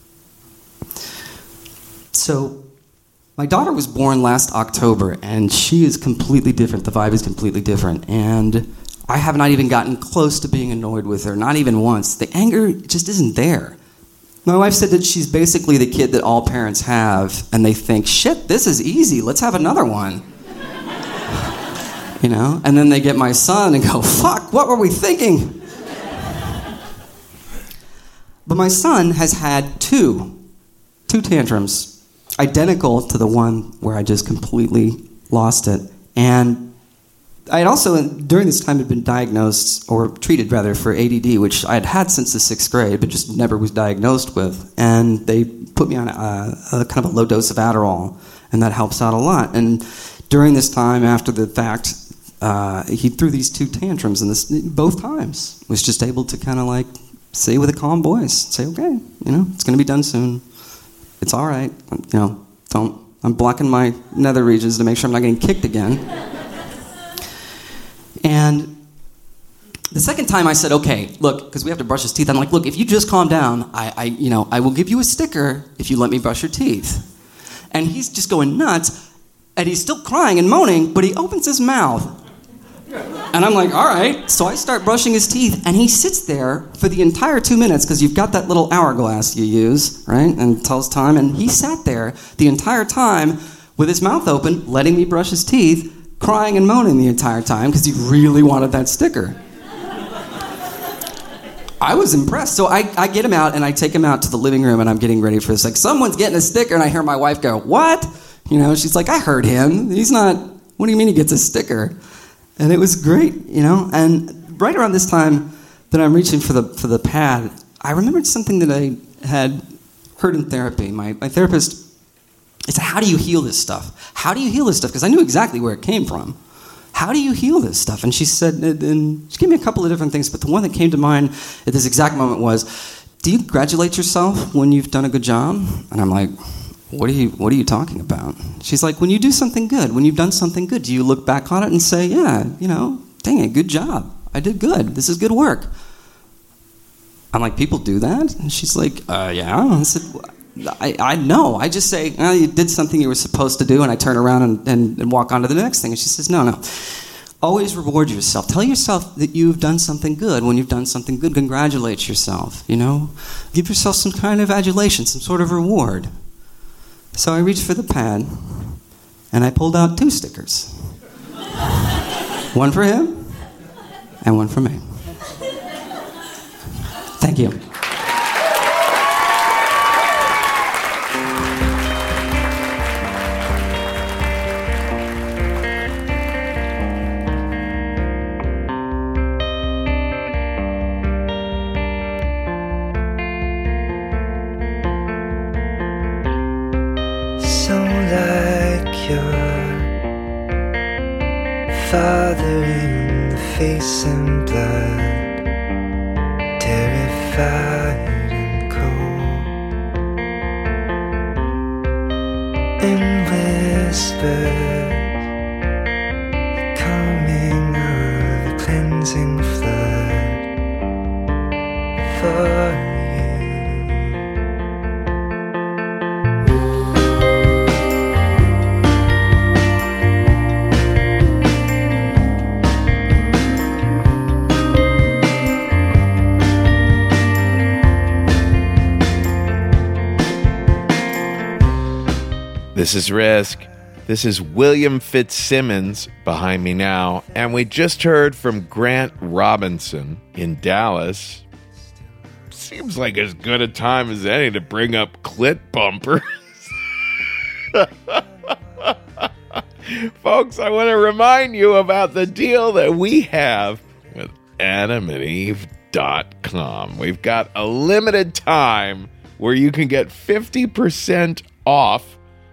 So my daughter was born last October, and she is completely different. The vibe is completely different. And I have not even gotten close to being annoyed with her, not even once. The anger just isn't there. My wife said that she's basically the kid that all parents have, and they think, shit, this is easy, let's have another one. You know? And then they get my son and go, fuck, what were we thinking? But my son has had two, two tantrums, identical to the one where I just completely lost it. And I had also, during this time, had been diagnosed, or treated rather, for A D D, which I had had since the sixth grade, but just never was diagnosed with. And they put me on a, a kind of a low dose of Adderall, and that helps out a lot. And during this time, after the fact, uh, he threw these two tantrums, and this both times was just able to kind of like say with a calm voice, say, okay, you know, it's going to be done soon. It's all right. You know, don't. I'm blocking my nether regions to make sure I'm not getting kicked again. And the second time I said, okay, look, because we have to brush his teeth. I'm like, look, if you just calm down, I, I, you know, I will give you a sticker if you let me brush your teeth. And he's just going nuts, and he's still crying and moaning, but he opens his mouth. And I'm like, all right. So I start brushing his teeth, and he sits there for the entire two minutes, because you've got that little hourglass you use, right, and tells time. And he sat there the entire time with his mouth open, letting me brush his teeth, crying and moaning the entire time because he really wanted that sticker. I was impressed. So I, I get him out, and I take him out to the living room, and I'm getting ready for this. Like, someone's getting a sticker, and I hear my wife go, what? You know, she's like, I heard him. He's not, what do you mean he gets a sticker? And it was great, you know? And right around this time that I'm reaching for the for the pad, I remembered something that I had heard in therapy. My, my therapist, I said, how do you heal this stuff? How do you heal this stuff? Because I knew exactly where it came from. How do you heal this stuff? And she said, and she gave me a couple of different things, but the one that came to mind at this exact moment was, do you congratulate yourself when you've done a good job? And I'm like, what are you, what are you talking about? She's like, when you do something good, when you've done something good, do you look back on it and say, yeah, you know, dang it, good job. I did good. This is good work. I'm like, people do that? And she's like, uh, yeah. I said, I, I know. I just say, oh, you did something you were supposed to do, and I turn around and, and, and walk on to the next thing. And she says, no, no. Always reward yourself. Tell yourself that you've done something good. When you've done something good, congratulate yourself, you know? Give yourself some kind of adulation, some sort of reward. So I reached for the pad, and I pulled out two stickers. One for him, and one for me. Thank you. So like your father in the face and blood, terrified and cold, and when whispers, coming of a cleansing flood for you. This is Risk. This is William Fitzsimmons behind me now. And we just heard from Grant Robinson in Dallas. Seems like as good a time as any to bring up clit bumpers. Folks, I want to remind you about the deal that we have with Adam and Eve dot com. We've got a limited time where you can get fifty percent off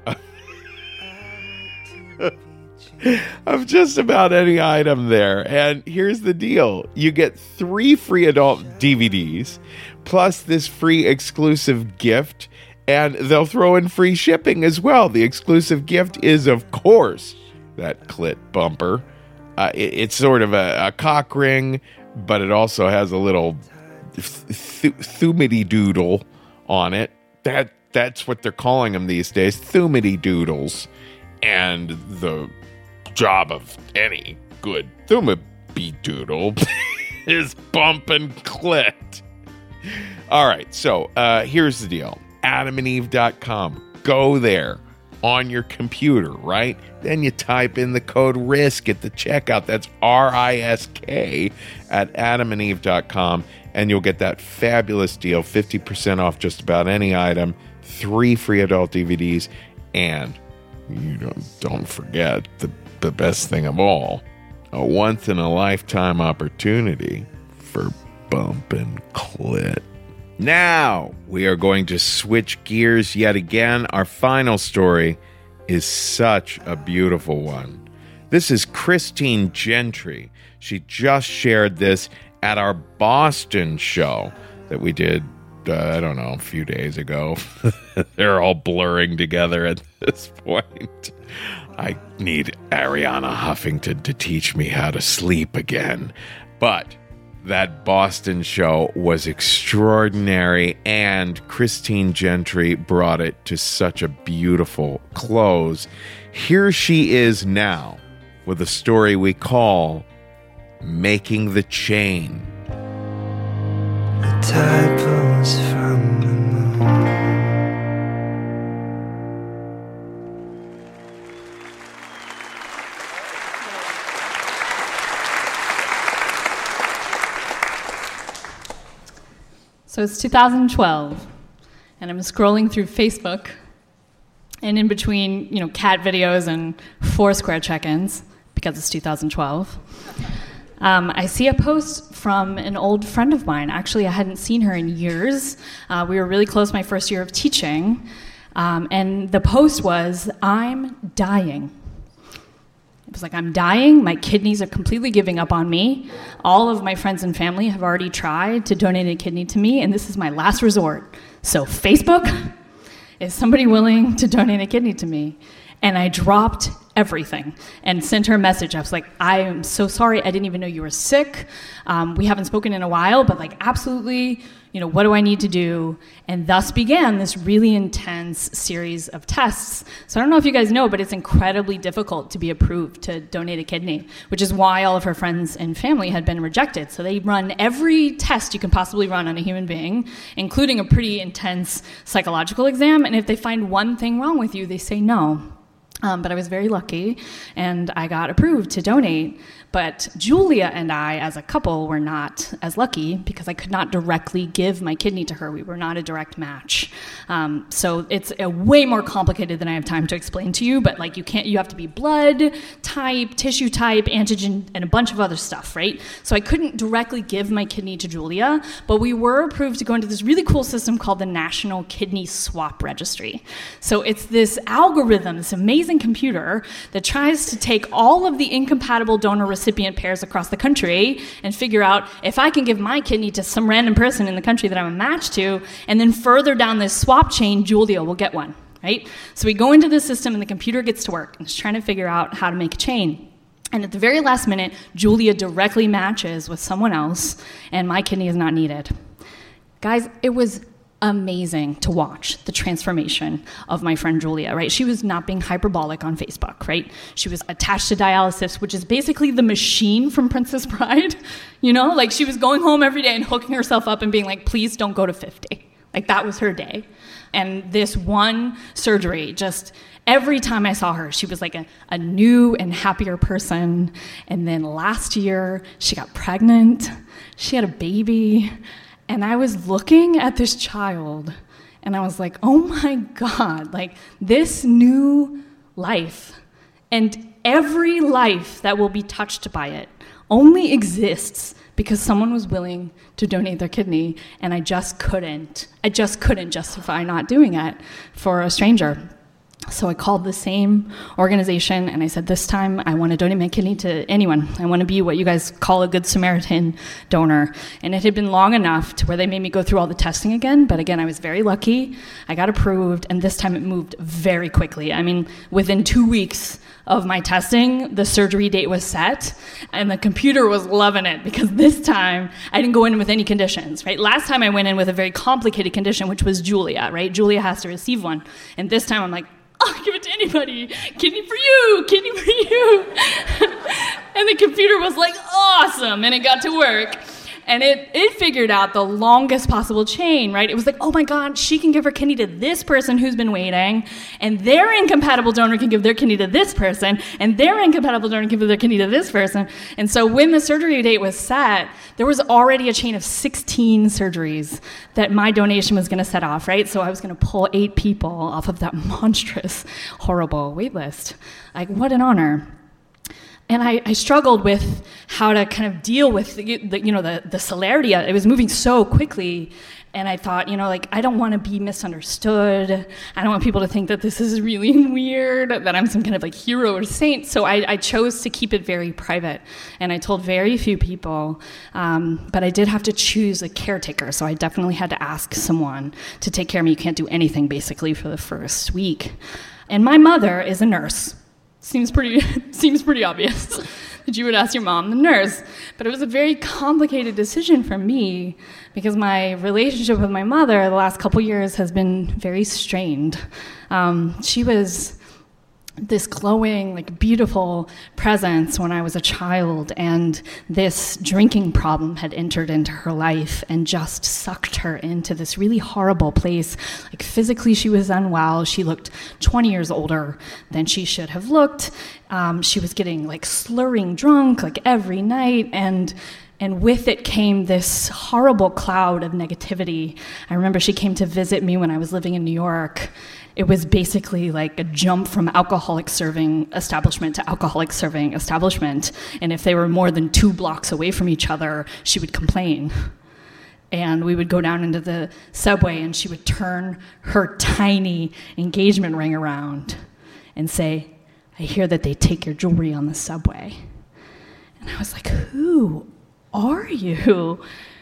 of just about any item there. And here's the deal. You get three free adult D V Ds, plus this free exclusive gift, and they'll throw in free shipping as well. The exclusive gift is, of course, that clit bumper. Uh, it, it's sort of a, a cock ring, but it also has a little th- thumity doodle on it. That That's what they're calling them these days, thumity doodles. And the job of any good thumabidoodle is bumping clit. All right, so uh, here's the deal. Adam and Eve dot com. Go there on your computer, right? Then you type in the code RISK at the checkout. That's R I S K at Adam and Eve dot com, and you'll get that fabulous deal, fifty percent off just about any item, three free adult D V Ds, and you don't, don't forget the, the best thing of all, a once-in-a-lifetime opportunity for bumping clit. Now, we are going to switch gears yet again. Our final story is such a beautiful one. This is Christine Gentry. She just shared this at our Boston show that we did, uh, I don't know, a few days ago. They're all blurring together at this point. I need Arianna Huffington to teach me how to sleep again. But that Boston show was extraordinary, and Christine Gentry brought it to such a beautiful close. Here she is now with a story we call Making the Chain. The tide pulls from the moon. So it's two thousand twelve, and I'm scrolling through Facebook, and in between, you know, cat videos and Foursquare check-ins, because it's two thousand twelve, um, I see a post from an old friend of mine. Actually, I hadn't seen her in years. Uh, we were really close my first year of teaching, um, and the post was, "I'm dying." It was like, I'm dying, my kidneys are completely giving up on me. All of my friends and family have already tried to donate a kidney to me, and this is my last resort. So Facebook, is somebody willing to donate a kidney to me? And I dropped everything and sent her a message. I was like, I am so sorry, I didn't even know you were sick. Um, we haven't spoken in a while, but like, absolutely, you know, what do I need to do? And thus began this really intense series of tests. So I don't know if you guys know, but it's incredibly difficult to be approved to donate a kidney, which is why all of her friends and family had been rejected. So they run every test you can possibly run on a human being, including a pretty intense psychological exam. And if they find one thing wrong with you, they say no. Um, but I was very lucky, and I got approved to donate. But Julia and I, as a couple, were not as lucky because I could not directly give my kidney to her. We were not a direct match. Um, so it's a way more complicated than I have time to explain to you. But like, you can't, you have to be blood type, tissue type, antigen, and a bunch of other stuff, right? So I couldn't directly give my kidney to Julia, but we were approved to go into this really cool system called the National Kidney Swap Registry. So it's this algorithm, this amazing computer that tries to take all of the incompatible donor recipient pairs across the country and figure out if I can give my kidney to some random person in the country that I'm a match to, and then further down this swap chain, Julia will get one. right? So we go into the system and the computer gets to work and it's trying to figure out how to make a chain. And at the very last minute, Julia directly matches with someone else, and my kidney is not needed. Guys, it was amazing to watch the transformation of my friend Julia, right? She was not being hyperbolic on Facebook, right? She was attached to dialysis, which is basically the machine from Princess Bride, you know? Like, she was going home every day and hooking herself up and being like, please don't go to fifty. Like, that was her day. And this one surgery, just every time I saw her, she was like a, a new and happier person. And then last year, she got pregnant. She had a baby. And I was looking at this child, and I was like, oh my God, like this new life and every life that will be touched by it only exists because someone was willing to donate their kidney, and I just couldn't. I just couldn't justify not doing it for a stranger. So I called the same organization and I said, this time I want to donate my kidney to anyone. I want to be what you guys call a good Samaritan donor. And it had been long enough to where they made me go through all the testing again. But again, I was very lucky. I got approved, and this time it moved very quickly. I mean, within two weeks of my testing, the surgery date was set, and the computer was loving it because this time I didn't go in with any conditions, right? Last time I went in with a very complicated condition, which was Julia, right? Julia has to receive one. And this time I'm like, I'll give it to anybody. Kidney for you, kidney for you. And the computer was like, awesome, and it got to work. And it, it figured out the longest possible chain, right? It was like, oh my God, she can give her kidney to this person who's been waiting, and their incompatible donor can give their kidney to this person, and their incompatible donor can give their kidney to this person. And so when the surgery date was set, there was already a chain of sixteen surgeries that my donation was going to set off, right? So I was going to pull eight people off of that monstrous, horrible wait list. Like, what an honor. And I, I struggled with how to kind of deal with the, the, you know, the, the celerity. It was moving so quickly, and I thought, you know, like, I don't want to be misunderstood. I don't want people to think that this is really weird, that I'm some kind of like hero or saint. So I, I chose to keep it very private, and I told very few people. Um, but I did have to choose a caretaker, so I definitely had to ask someone to take care of me. You can't do anything basically for the first week. And my mother is a nurse. Seems pretty seems pretty obvious that you would ask your mom, the nurse. But it was a very complicated decision for me because my relationship with my mother the last couple years has been very strained. Um, she was this glowing, like, beautiful presence when I was a child, and this drinking problem had entered into her life and just sucked her into this really horrible place. Like, physically she was unwell. She looked twenty years older than she should have looked. Um, she was getting, like, slurring drunk, like, every night, and And with it came this horrible cloud of negativity. I remember she came to visit me when I was living in New York. It was basically like a jump from alcoholic serving establishment to alcoholic serving establishment. And if they were more than two blocks away from each other, she would complain. And we would go down into the subway, and she would turn her tiny engagement ring around and say, "I hear that they take your jewelry on the subway." And I was like, who are you?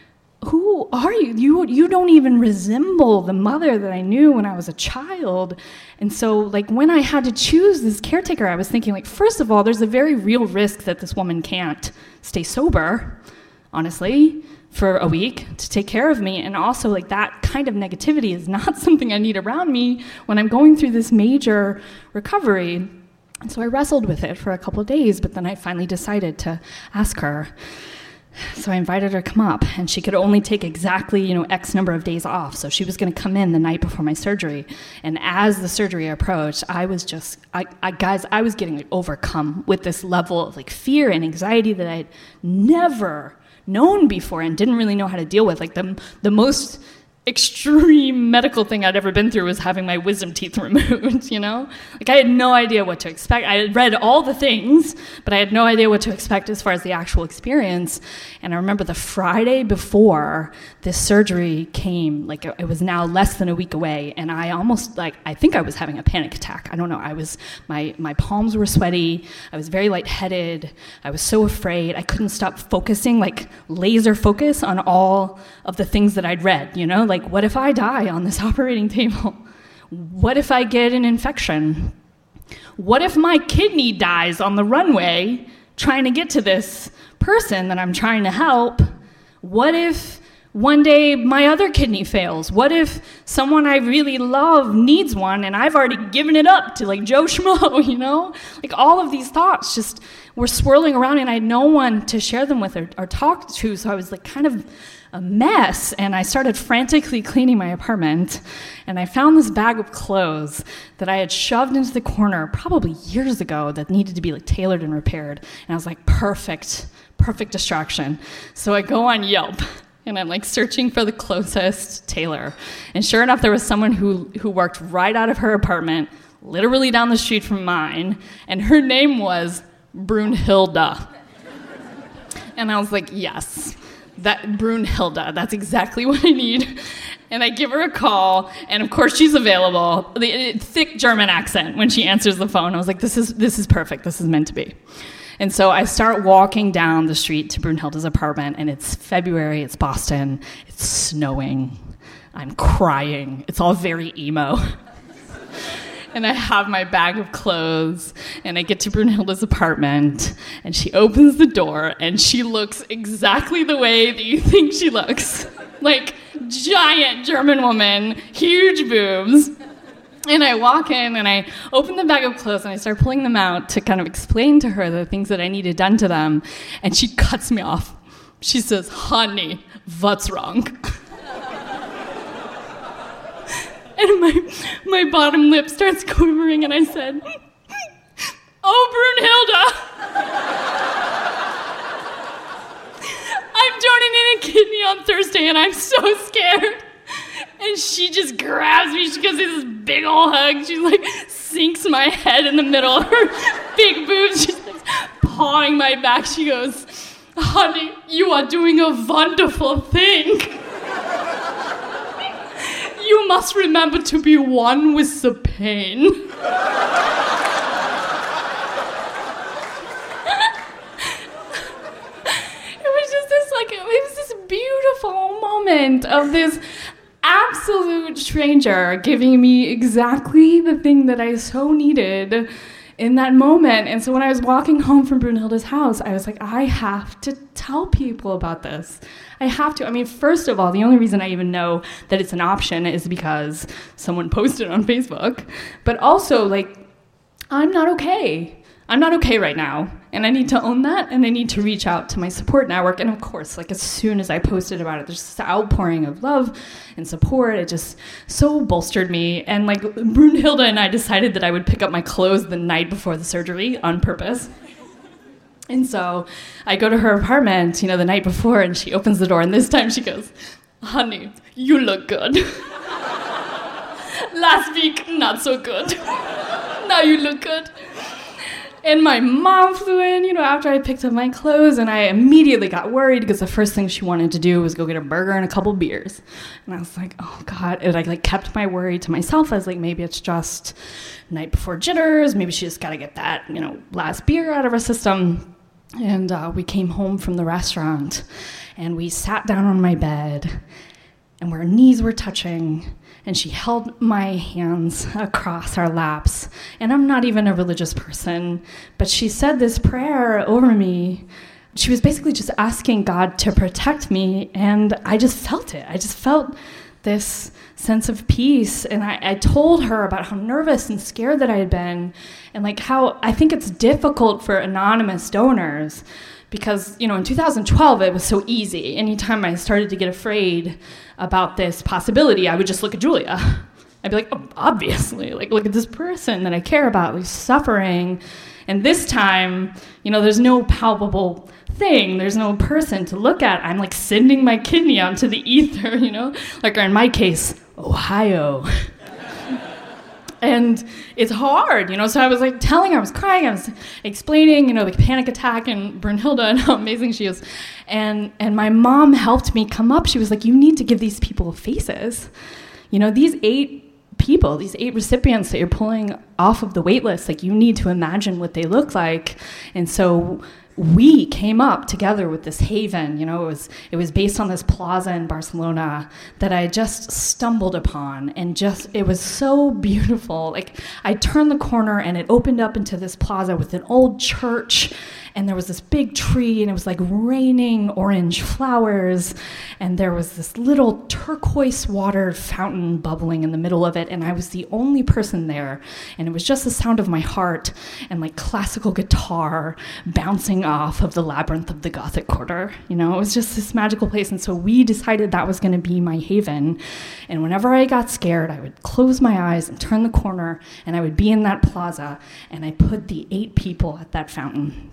Who are you? You you don't even resemble the mother that I knew when I was a child. And so, like, when I had to choose this caretaker, I was thinking, like, first of all, there's a very real risk that this woman can't stay sober, honestly, for a week to take care of me. And also, like, that kind of negativity is not something I need around me when I'm going through this major recovery. And so I wrestled with it for a couple of days, but then I finally decided to ask her. So I invited her to come up, and she could only take exactly, you know, X number of days off. So she was going to come in the night before my surgery. And as the surgery approached, I was just, I, I guys, I was getting, like, overcome with this level of, like, fear and anxiety that I'd never known before and didn't really know how to deal with. Like, the the most extreme medical thing I'd ever been through was having my wisdom teeth removed, you know? Like, I had no idea what to expect. I had read all the things, but I had no idea what to expect as far as the actual experience. And I remember the Friday before this surgery came, like, it was now less than a week away, and I almost, like, I think I was having a panic attack. I don't know. I was, my, my palms were sweaty. I was very lightheaded. I was so afraid. I couldn't stop focusing, like, laser focus on all of the things that I'd read, you know? Like, what if I die on this operating table? what if I get an infection? What if my kidney dies on the runway trying to get to this person that I'm trying to help? What if one day my other kidney fails? What if someone I really love needs one and I've already given it up to like Joe Schmo, you know? Like all of these thoughts just were swirling around and I had no one to share them with or, or talk to, so I was like kind of a mess, and I started frantically cleaning my apartment, and I found this bag of clothes that I had shoved into the corner probably years ago that needed to be like tailored and repaired, and I was like, perfect, perfect distraction. So I go on Yelp, and I'm like searching for the closest tailor, and sure enough, there was someone who, who worked right out of her apartment, literally down the street from mine, and her name was Brunhilde. And I was like, yes. That Brunhilde, that's exactly what I need. And I give her a call, and of course she's available. The thick German accent when she answers the phone. I was like, this is this is perfect. This is meant to be. And so I start walking down the street to Brunhilde's apartment, and it's February, it's Boston, it's snowing. I'm crying. It's all very emo. And I have my bag of clothes, and I get to Brunhilde's apartment, and she opens the door, and she looks exactly the way that you think she looks. Like, giant German woman, huge boobs. And I walk in, and I open the bag of clothes, and I start pulling them out to kind of explain to her the things that I needed done to them, and she cuts me off. She says, honey, what's wrong? And my my bottom lip starts quivering, and I said, oh, Brunhilde, I'm donating a kidney on Thursday, and I'm so scared. And she just grabs me. She gives me this big old hug. She like sinks my head in the middle of her big boobs. She's like pawing my back. She goes, honey, you are doing a wonderful thing. You must remember to be one with the pain. It was just this like, it was this beautiful moment of this absolute stranger giving me exactly the thing that I so needed in that moment. And so when I was walking home from Brunhilde's house, I was like, I have to tell people about this. I have to. I mean, first of all, the only reason I even know that it's an option is because someone posted on Facebook. But also, like, I'm not okay. I'm not okay right now. And I need to own that, and I need to reach out to my support network. And of course, like, as soon as I posted about it, there's this outpouring of love and support. It just so bolstered me. And, like, Brunhilde and I decided that I would pick up my clothes the night before the surgery on purpose. And so I go to her apartment, you know, the night before, and she opens the door, and this time she goes, honey, you look good. Last week, not so good. Now you look good. And my mom flew in, you know, after I picked up my clothes, and I immediately got worried because the first thing she wanted to do was go get a burger and a couple beers. And I was like, oh, God. And I, like, kept my worry to myself. I was like, maybe it's just night before jitters. Maybe she just got to get that, you know, last beer out of her system. And uh, we came home from the restaurant, and we sat down on my bed, and our knees were touching, and she held my hands across our laps. And I'm not even a religious person, but she said this prayer over me. She was basically just asking God to protect me, and I just felt it. I just felt this sense of peace. And I, I told her about how nervous and scared that I had been, and like how I think it's difficult for anonymous donors because, you know, in two thousand twelve, it was so easy. Anytime I started to get afraid about this possibility, I would just look at Julia. I'd be like, oh, obviously, like, look at this person that I care about who's suffering. And this time, you know, there's no palpable thing. There's no person to look at. I'm like sending my kidney out to the ether, you know, like, or in my case, Ohio. And it's hard, you know, so I was like telling her, I was crying, I was explaining, you know, the panic attack and Brunhilde and how amazing she is. And and my mom helped me come up. She was like, you need to give these people faces. You know, these eight people, these eight recipients that you're pulling off of the wait list, like, you need to imagine what they look like. And so we came up together with this haven. You know, it was it was based on this plaza in Barcelona that I just stumbled upon, and just it was so beautiful. Like, I turned the corner and it opened up into this plaza with an old church, and there was this big tree, and it was like raining orange flowers, and there was this little turquoise water fountain bubbling in the middle of it, and I was the only person there, and it was just the sound of my heart and like classical guitar bouncing off of the labyrinth of the Gothic Quarter. You know, it was just this magical place, and so we decided that was going to be my haven. And whenever I got scared, I would close my eyes and turn the corner, and I would be in that plaza, and I put the eight people at that fountain.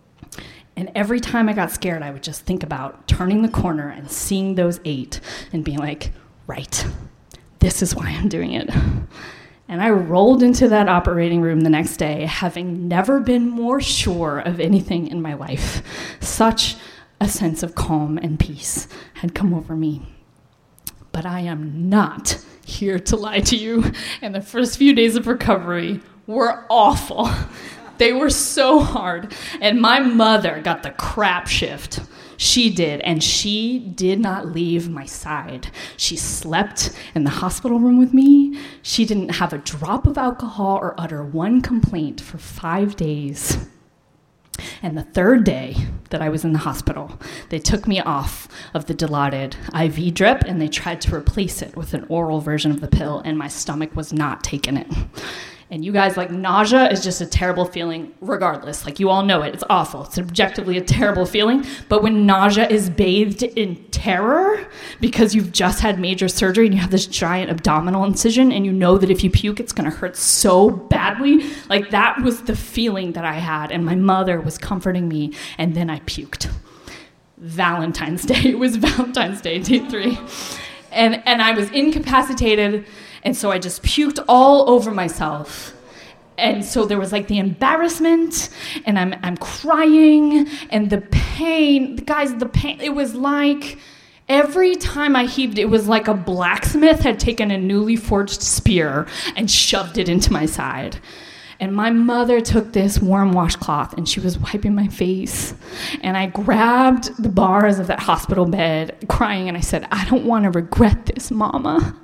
And every time I got scared, I would just think about turning the corner and seeing those eight and being like, right, this is why I'm doing it. And I rolled into that operating room the next day, having never been more sure of anything in my life. Such a sense of calm and peace had come over me. But I am not here to lie to you. And the first few days of recovery were awful. They were so hard. And my mother got the crap shift. She did, and she did not leave my side. She slept in the hospital room with me. She didn't have a drop of alcohol or utter one complaint for five days. And the third day that I was in the hospital, they took me off of the Dilaudid I V drip, and they tried to replace it with an oral version of the pill, and my stomach was not taking it. And you guys, like, nausea is just a terrible feeling regardless. Like, you all know it. It's awful. It's objectively a terrible feeling. But when nausea is bathed in terror because you've just had major surgery and you have this giant abdominal incision and you know that if you puke, it's going to hurt so badly, like, that was the feeling that I had. And my mother was comforting me, and then I puked. Valentine's Day. It was Valentine's Day, day three. And, and I was incapacitated. And so I just puked all over myself. And so there was like the embarrassment, and I'm I'm crying, and the pain, the guys, the pain, it was like every time I heaved, it was like a blacksmith had taken a newly forged spear and shoved it into my side. And my mother took this warm washcloth, and she was wiping my face. And I grabbed the bars of that hospital bed, crying, and I said, I don't want to regret this, Mama.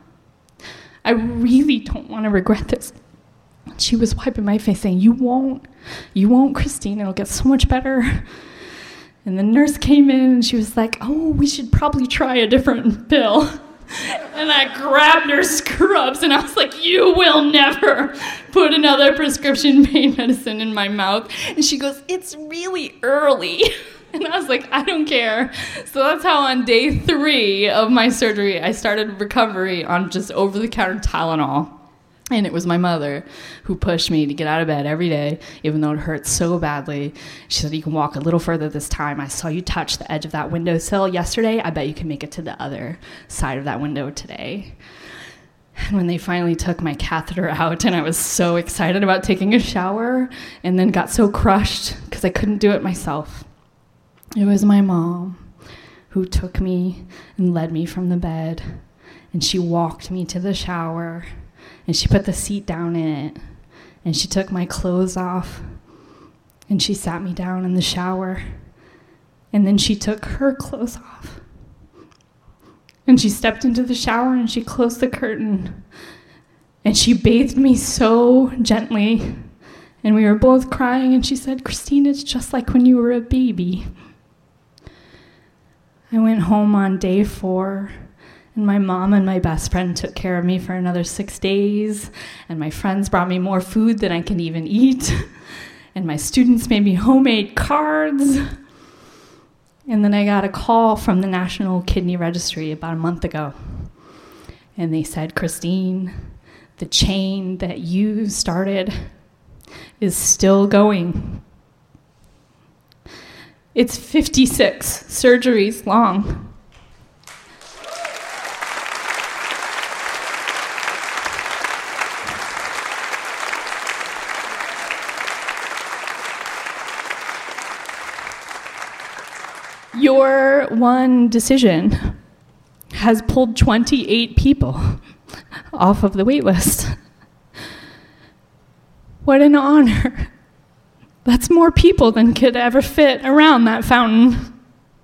I really don't want to regret this. She was wiping my face, saying, you won't. You won't, Christine. It'll get so much better. And the nurse came in, and she was like, oh, we should probably try a different pill. And I grabbed her scrubs, and I was like, you will never put another prescription pain medicine in my mouth. And she goes, it's really early. And I was like, I don't care. So that's how on day three of my surgery, I started recovery on just over-the-counter Tylenol. And it was my mother who pushed me to get out of bed every day, even though it hurt so badly. She said, you can walk a little further this time. I saw you touch the edge of that windowsill yesterday. I bet you can make it to the other side of that window today. And when they finally took my catheter out, and I was so excited about taking a shower, and then got so crushed because I couldn't do it myself. It was my mom who took me and led me from the bed, and she walked me to the shower, and she put the seat down in it, and she took my clothes off, and she sat me down in the shower, and then she took her clothes off, and she stepped into the shower, and she closed the curtain, and she bathed me so gently, and we were both crying, and she said, Christine, it's just like when you were a baby. I went home on day four, and my mom and my best friend took care of me for another six days, and my friends brought me more food than I could even eat, and my students made me homemade cards. And then I got a call from the National Kidney Registry about a month ago, and they said, Christine, the chain that you started is still going. It's fifty-six surgeries long. Your one decision has pulled twenty-eight people off of the wait list. What an honor. That's more people than could ever fit around that fountain.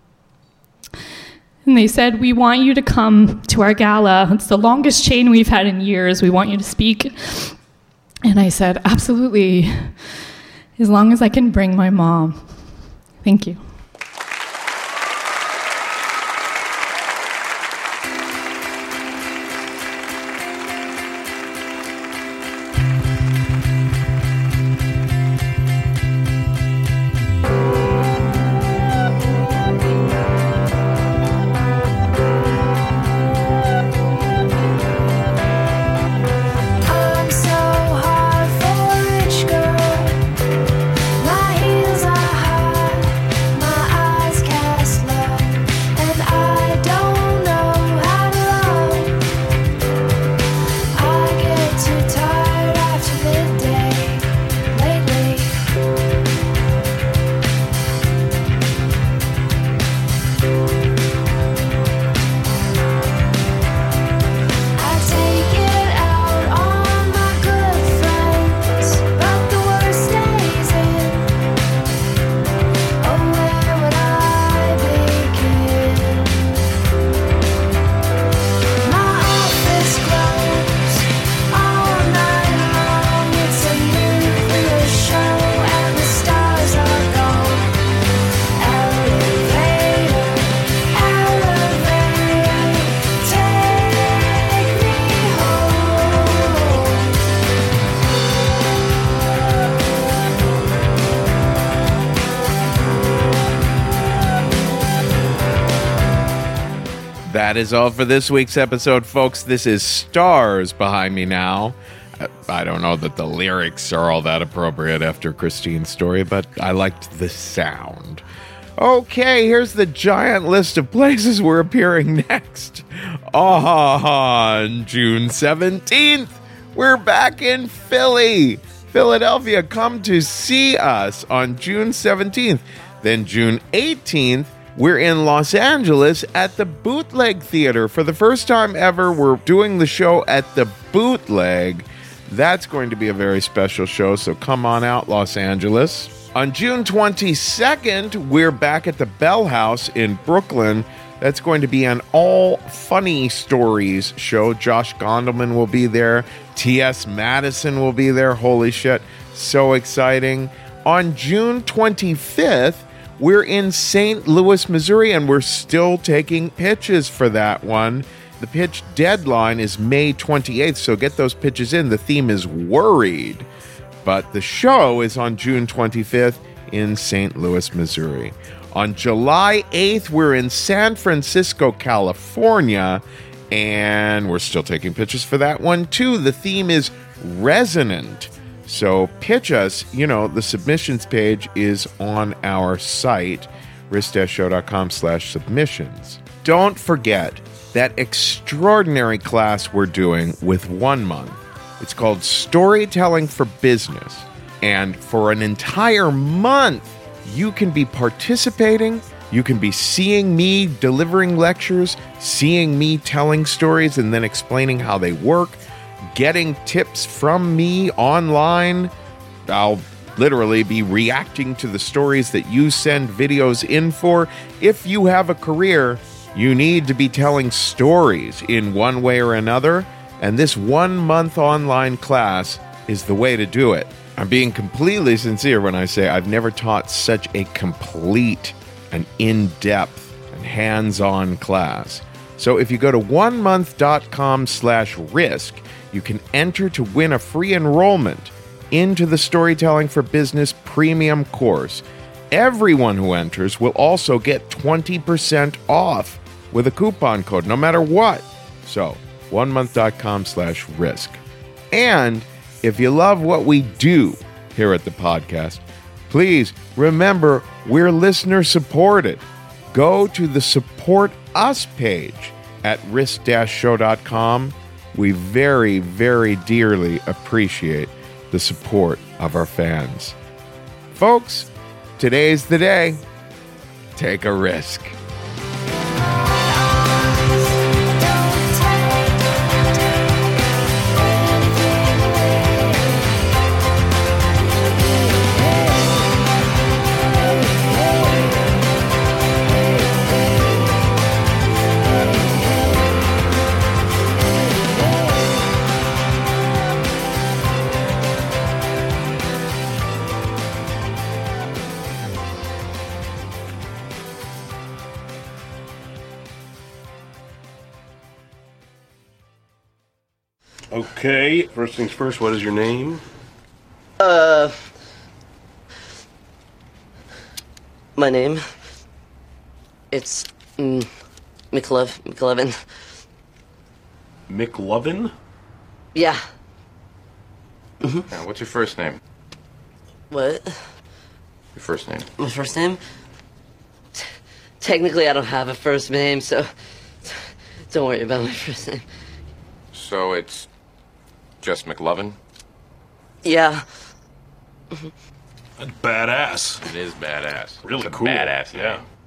And they said, we want you to come to our gala. It's the longest chain we've had in years. We want you to speak. And I said, absolutely, as long as I can bring my mom. Thank you. That is all for this week's episode, folks. This is Stars behind me now. I don't know that the lyrics are all that appropriate after Christine's story, but I liked the sound. Okay, here's the giant list of places we're appearing next. On June seventeenth, we're back in Philly. Philadelphia, come to see us on June seventeenth. Then June eighteenth, we're in Los Angeles at the Bootleg Theater. For the first time ever, we're doing the show at the Bootleg. That's going to be a very special show, so come on out, Los Angeles. On June twenty-second, we're back at the Bell House in Brooklyn. That's going to be an all funny stories show. Josh Gondelman will be there. T S Madison will be there. Holy shit, so exciting. On June twenty-fifth, we're in Saint Louis, Missouri, and we're still taking pitches for that one. The pitch deadline is May twenty-eighth, so get those pitches in. The theme is Worried. But the show is on June twenty-fifth in Saint Louis, Missouri. On July eighth, we're in San Francisco, California, and we're still taking pitches for that one, too. The theme is Resonant. So pitch us. You know, the submissions page is on our site, risk dash show dot com slash submissions. Don't forget that extraordinary class we're doing with One Month. It's called Storytelling for Business. And for an entire month, you can be participating. You can be seeing me delivering lectures, seeing me telling stories and then explaining how they work, getting tips from me online. I'll literally be reacting to the stories that you send videos in for. If you have a career, you need to be telling stories in one way or another, and this one-month online class is the way to do it. I'm being completely sincere when I say I've never taught such a complete and in-depth and hands-on class. So if you go to one month dot com slash risk, you can enter to win a free enrollment into the Storytelling for Business Premium course. Everyone who enters will also get twenty percent off with a coupon code, no matter what. So, one month dot com slash risk. And if you love what we do here at the podcast, please remember we're listener supported. Go to the Support Us page at risk dash show dot com. We very, very dearly appreciate the support of our fans. Folks, today's the day. Take a risk. Okay, first things first, what is your name? Uh... My name? It's... Mm, McLov... McLovin. McLovin? Yeah. Mm-hmm. Now, what's your first name? What? Your first name. My first name? T- technically, I don't have a first name, so... Don't worry about my first name. So it's... just McLovin? Yeah. That's badass. It is badass. Really It's a cool. Badass name. Yeah.